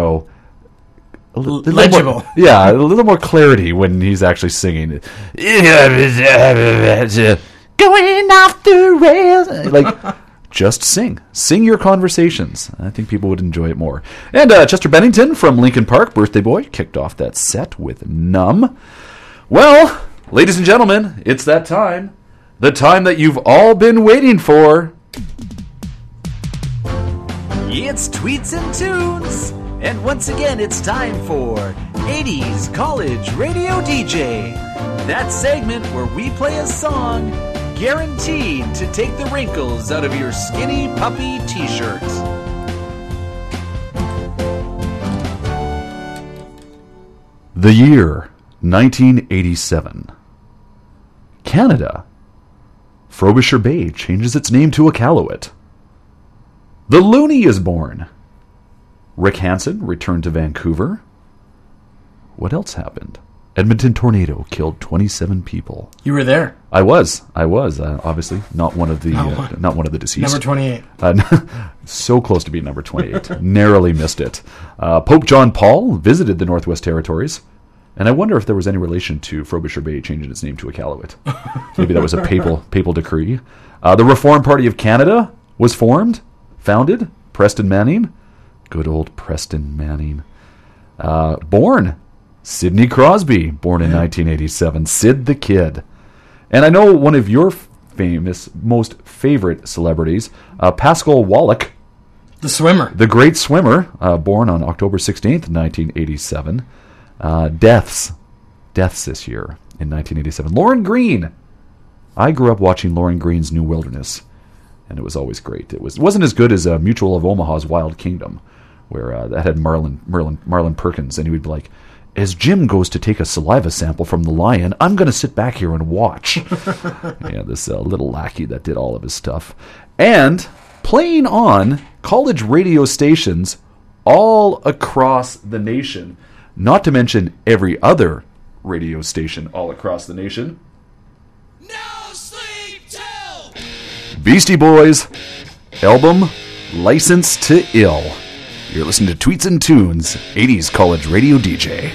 legible.
More, a little more clarity when he's actually singing. Going off the rails. Like, just sing. Sing your conversations. I think people would enjoy it more. And Chester Bennington from Linkin Park, Birthday Boy, kicked off that set with Numb. Well, ladies and gentlemen, it's that time. The time that you've all been waiting for.
It's Tweets and Tunes. And once again, it's time for 80s College Radio DJ. That segment where we play a song guaranteed to take the wrinkles out of your skinny puppy t-shirt.
The year 1987. Canada. Frobisher Bay changes its name to Iqaluit. The Looney is born. Rick Hansen returned to Vancouver. What else happened? Edmonton tornado killed 27 people.
You were there.
I was. Obviously not one of the not one of the deceased.
Number 28.
So close to being number 28. Narrowly missed it. Pope John Paul visited the Northwest Territories, and I wonder if there was any relation to Frobisher Bay changing its name to Iqaluit. Maybe that was a papal decree. The Reform Party of Canada was founded. Preston Manning. Good old Preston Manning. Born. Sidney Crosby, born in 1987. Sid the Kid. And I know one of your most favorite celebrities, Pascal Wallach.
The swimmer.
The great swimmer, born on October 16th, 1987. Deaths this year in 1987. Lauren Green. I grew up watching Lauren Green's New Wilderness, and it was always great. It wasn't as good as Mutual of Omaha's Wild Kingdom, where that had Marlon Perkins, and he would be like, as Jim goes to take a saliva sample from the lion, I'm going to sit back here and watch. Yeah, this little lackey that did all of his stuff. And playing on college radio stations all across the nation, not to mention every other radio station all across the nation.
No sleep till
Beastie Boys, album License to Ill. You're listening to Tweets and Tunes, 80s College Radio DJ.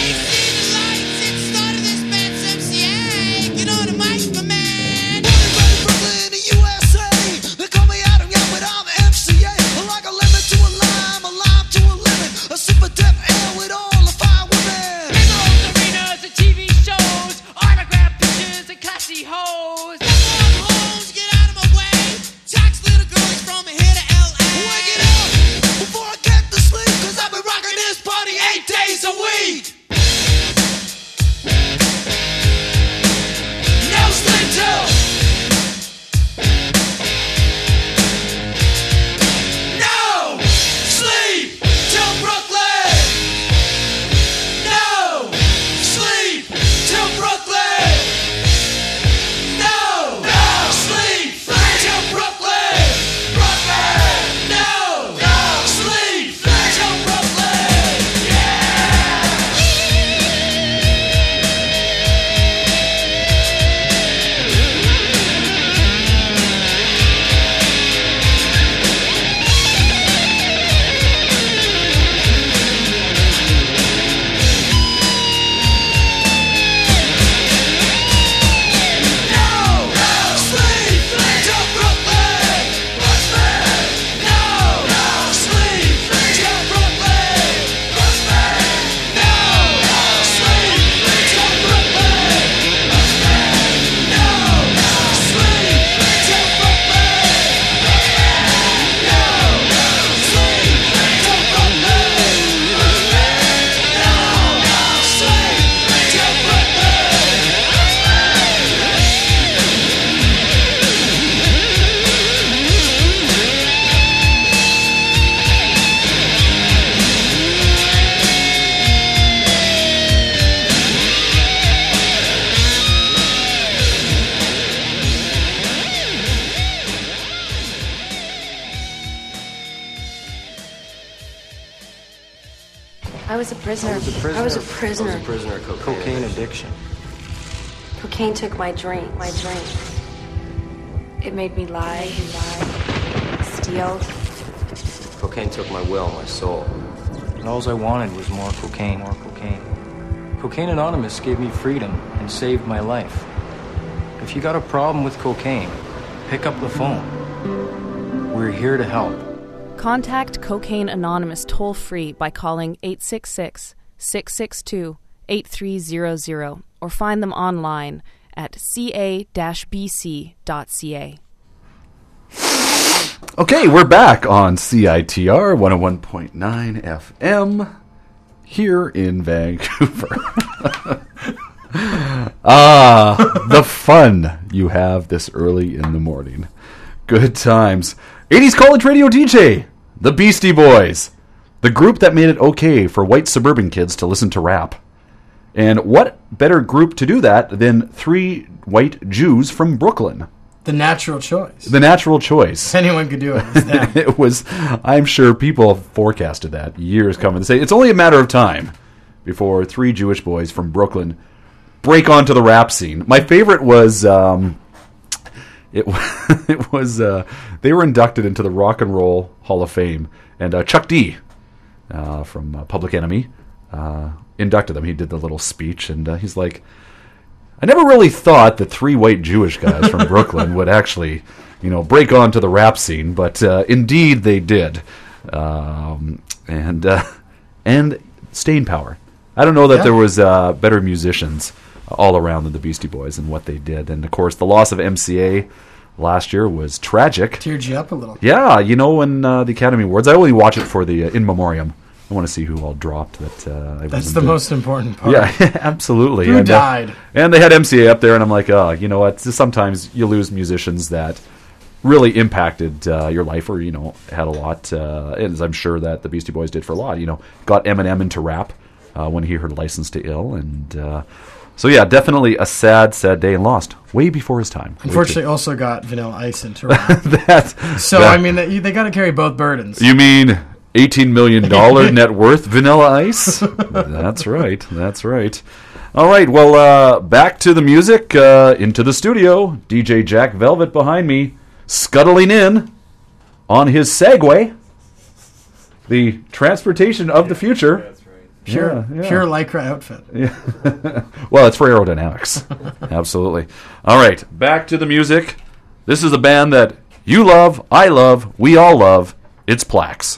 Brooklyn!
was a prisoner.
I was a prisoner.
I was a prisoner.
I was a prisoner of cocaine addiction.
Cocaine took my dream. It made me lie, steal.
Cocaine took my will, my soul. And all I wanted was more cocaine. Cocaine Anonymous gave me freedom and saved my life. If you got a problem with cocaine, pick up the phone. We're here to help.
Contact Cocaine Anonymous toll-free by calling 866-662-8300 or find them online at ca-bc.ca.
Okay, we're back on CITR 101.9 FM here in Vancouver. The fun you have this early in the morning. Good times. 80s college radio DJ, the Beastie Boys, the group that made it okay for white suburban kids to listen to rap. And what better group to do that than three white Jews from Brooklyn?
The natural choice.
The natural choice.
Anyone could do it. It was them.
It was, I'm sure people forecasted that years coming to say it's only a matter of time before three Jewish boys from Brooklyn break onto the rap scene. My favorite was they were inducted into the Rock and Roll Hall of Fame, and Chuck D from Public Enemy inducted them. He did the little speech, and he's like, I never really thought that three white Jewish guys from Brooklyn would actually, break onto the rap scene, but indeed they did. And staying power. I don't know that there was better musicians all around than the Beastie Boys and what they did. And, of course, the loss of MCA last year was tragic.
Teared you up a little.
Yeah, when the Academy Awards, I only watch it for the in memoriam. I want to see who all dropped.
That's the most important part.
Yeah, absolutely.
Who died?
And they had MCA up there, and I'm like, you know what? Sometimes you lose musicians that really impacted your life, or had a lot. As I'm sure that the Beastie Boys did for a lot. Got Eminem into rap when he heard "License to Ill," and so yeah, definitely a sad day, and lost way before his time.
Unfortunately, also got Vanilla Ice into rap. They got to carry both burdens.
You mean $18 million net worth Vanilla Ice? That's right. All right, well, back to the music, into the studio. DJ Jack Velvet behind me, scuttling in on his Segway, the transportation of the future.
That's right. Pure Lycra outfit.
Yeah. Well, it's for aerodynamics. Absolutely. All right, back to the music. This is a band that you love, I love, we all love. It's Plax.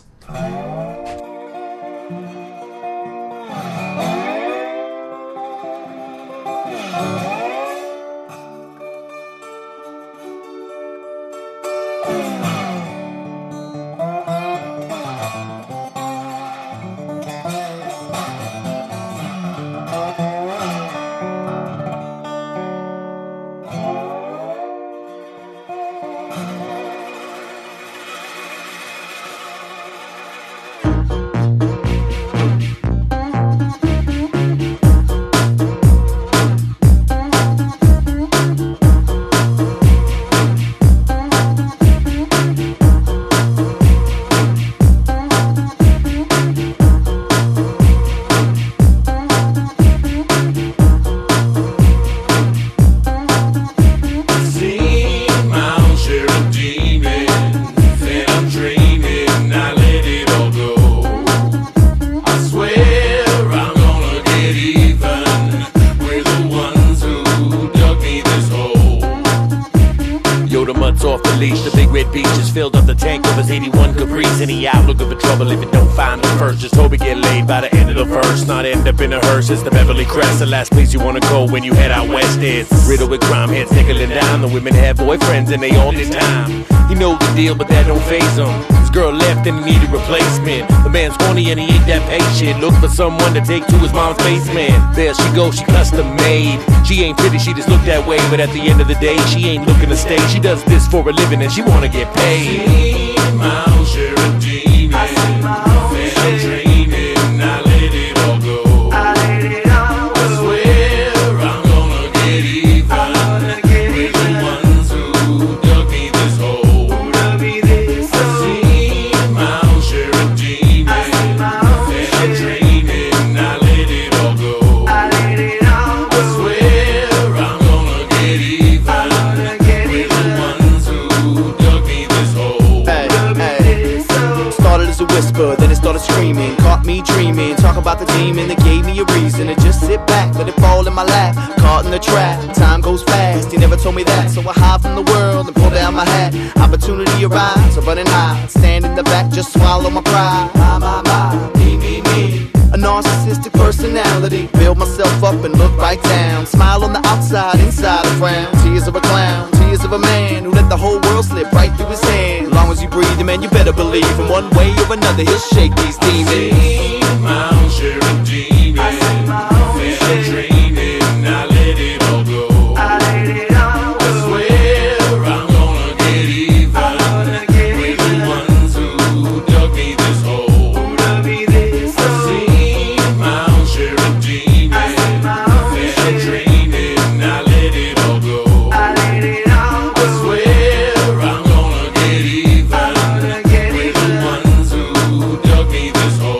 It's the Beverly Crest, the last place you wanna go when you head out west. It's riddled with crime heads nickeling down. The women have boyfriends and they all this time. He knows the deal, but that don't faze him. His girl left and he needed replacement. The man's horny and he ain't that patient. Look for someone to take to his mom's basement. There she goes, she custom made. She ain't pretty, she just look that way. But at the end of the day, she ain't looking to stay. She does this for a living and she wanna get paid. I see my own share of demons. I see my own share. I'm dreaming, I let it all go. Dreaming
crack. Time goes fast, he never told me that. So I hide from the world and pull down my hat. Opportunity arrives, I'm running high. Stand in the back, just swallow my pride. My, me. A narcissistic personality. Build myself up and look right down. Smile on the outside, inside a frown. Tears of a clown, tears of a man who let the whole world slip right through his hand. As long as you breathe, man, you better believe in one way or another he'll shake these demons.
I see my own share of demons. I see my own share. Dreaming, I let it all go. I let it all go. I swear I'm gonna get even. I'm gonna get with even. The ones who dug me this hole. Who dug me this hole. I see my own share of demons. I see my own share. Dreaming, I let it all go. I let it all go. I swear I'm gonna get even. I'm gonna get with even. The ones who dug me this hole.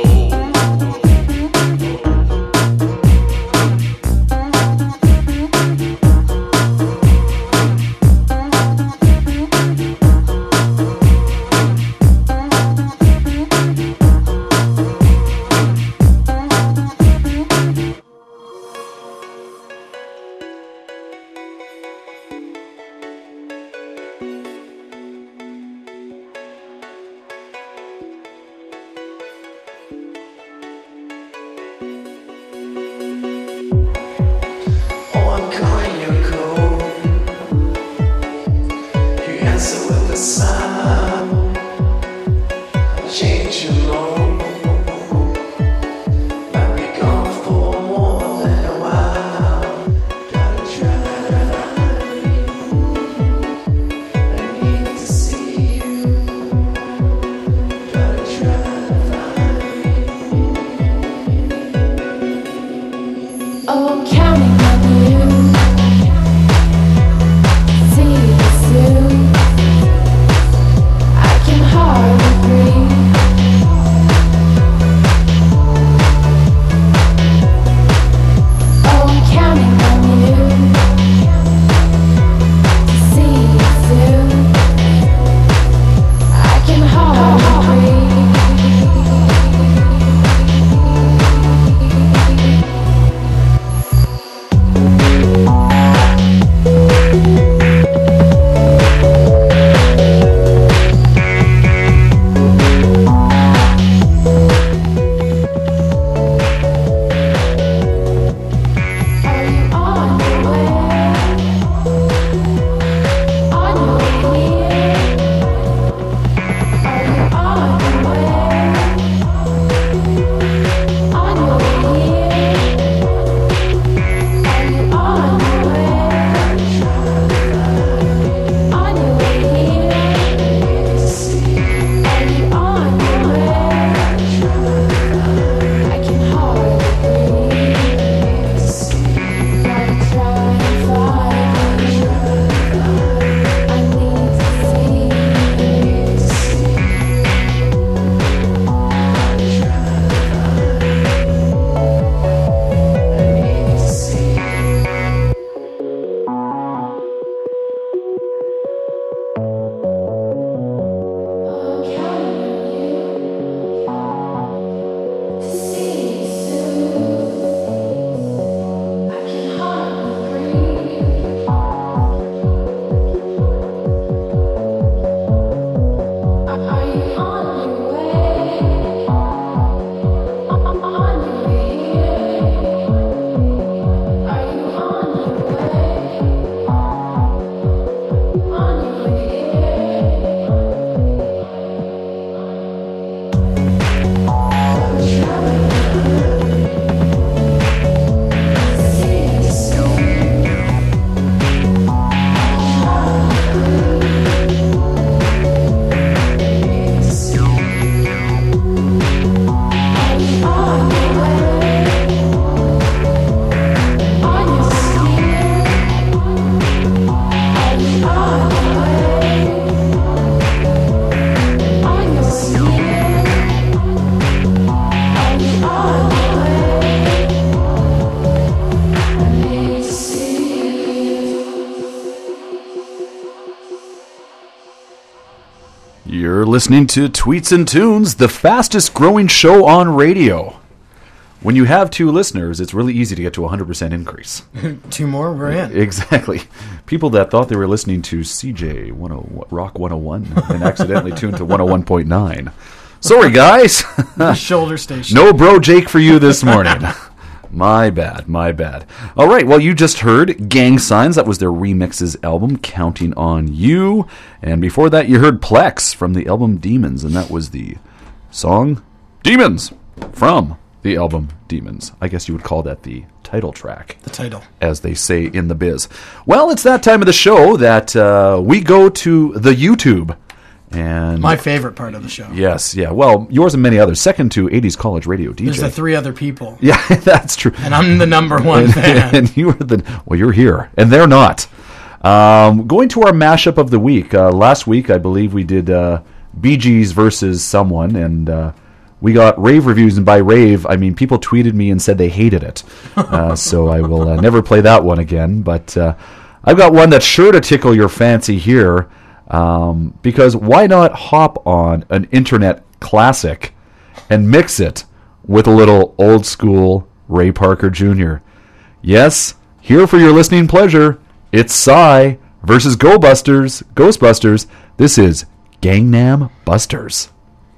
You're listening to Tweets and Tunes, the fastest growing show on radio. when you have 2 listeners, it's really easy to get to a 100% increase.
2 more, we're in.
Exactly. People that thought they were listening to CJ Rock 101 and accidentally tuned to 101.9. Sorry, guys.
The shoulder station.
No Bro Jake for you this morning. My bad. All right, well, you just heard Gang Signs. That was their Remixes album, Counting on You. And before that, you heard Plex from the album Demons, and that was the song Demons from the album Demons. I guess you would call that the title track.
The title.
As they say in the biz. Well, it's that time of the show that we go to the YouTube. And
my favorite part of the show.
Yes, yeah. Well, yours and many others. Second to 80s College Radio DJ.
There's the 3 other people.
Yeah, that's tree.
And I'm the number 1 fan.
And you are you're here. And they're not. Going to our mashup of the week. Last week, I believe we did Bee Gees versus someone, and we got rave reviews, and by rave, I mean people tweeted me and said they hated it. So I will never play that one again. But I've got one that's sure to tickle your fancy here. Because why not hop on an internet classic and mix it with a little old school Ray Parker Jr. Yes, here for your listening pleasure, it's Psy versus Ghostbusters. This is Gangnam Busters.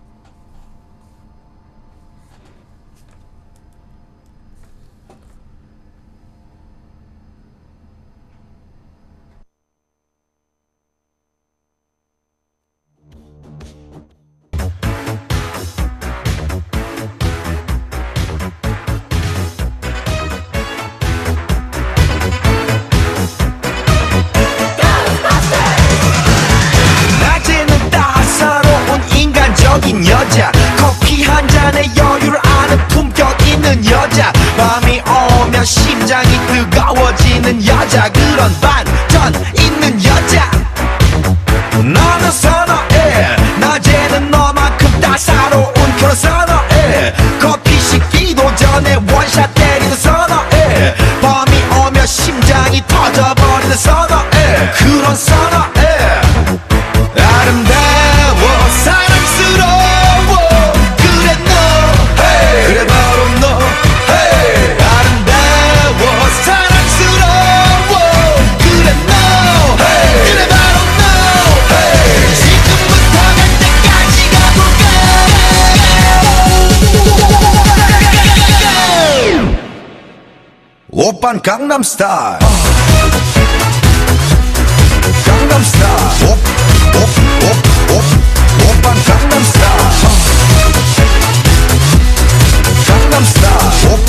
여자 커피 한 잔에 여유를 아는 품격 있는 여자 밤이 오면 심장이 뜨거워지는 여자 그런 반전 있는 여자 나는 선호해 낮에는 너만큼 따사로운 그런 선호해 커피 식기도 전에 원샷 때리는 선호해 밤이 오면 심장이 터져버리는 선호해 그런 선호해 아름다워 사랑스러워 그래 너 hey. 그래 바로 너 hey. 아름다워 사랑스러워 그래 너 hey. 그래 바로 너 hey. 지금부터 갈 때까지 가볼까 오빤 강남스타일 강남스타일 오빤 강남스타일 강남스타일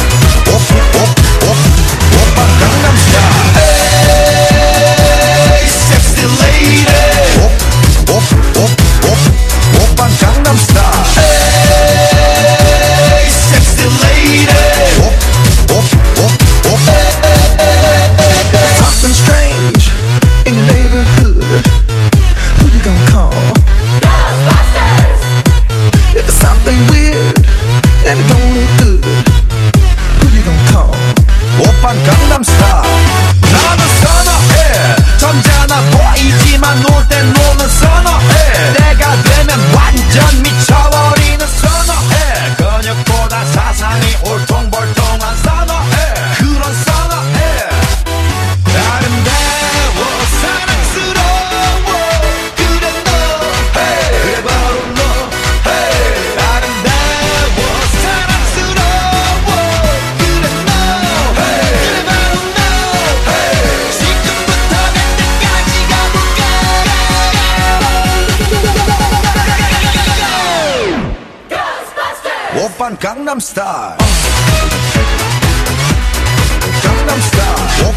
오빤 강남스타일 에이 섹시 레이디 오빤 강남스타일 에이 섹시 레이디 Something strange in your neighborhood. Who you gonna call? Ghostbusters! If there's something weird and it don't look good, who you gonna call? 오빤 강남스타일 나는 선호해 점잖아 보이지만 놀 땐 노는 선호해 내가 되면 완전 미쳐버리는 선호해 근육보다 사상이 올통벌통한 선호해 그런 선호해 아름다워 사랑스러워 그래 너 hey. 그래 바로 너 hey. 아름다워 사랑스러워 그래 너 hey. 그래 바로 너 hey. 지금부터 갈 때까지 가볼까 Ghostbusters 오빤 강남스타일 강남스타일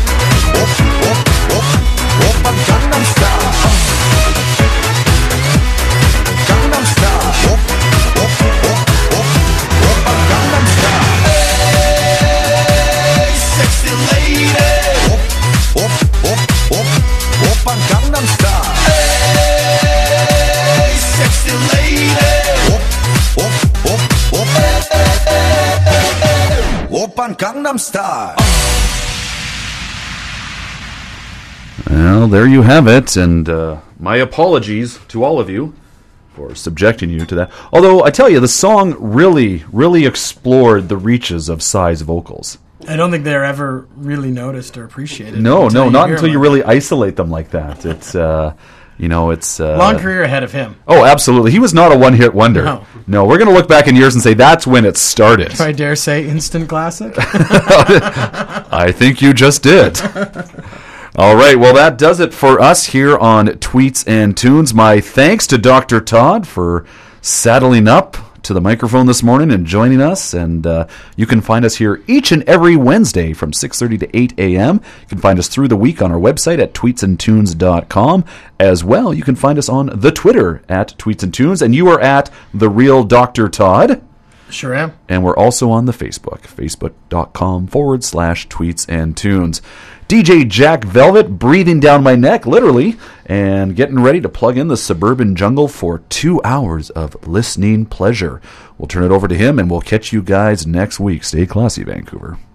오빤 강남스타일 강남스타일 오빤 강남스타일 에이 섹시 레이디 오빤 강남스타일 에이 섹시 레이디 오빤 강남스타일
Well, there you have it, and my apologies to all of you for subjecting you to that. Although, I tell you, the song really, really explored the reaches of Psy's vocals.
I don't think they're ever really noticed or appreciated.
No, not until you really isolate them like that. It's, it's...
long career ahead of him.
Oh, absolutely. He was not a one-hit wonder. No, we're going to look back in years and say that's when it started.
If I dare say instant classic.
I think you just did. All right, well, that does it for us here on Tweets and Tunes. My thanks to Dr. Todd for saddling up to the microphone this morning and joining us. And you can find us here each and every Wednesday from 6:30 to 8 a.m. You can find us through the week on our website at tweetsandtunes.com. As well, you can find us on the Twitter at Tweets and Tunes. And you are at The Real Dr. Todd.
Sure am.
And we're also on the Facebook, facebook.com/Tweets and Tunes. DJ Jack Velvet breathing down my neck, literally, and getting ready to plug in the Suburban Jungle for 2 hours of listening pleasure. We'll turn it over to him, and we'll catch you guys next week. Stay classy, Vancouver.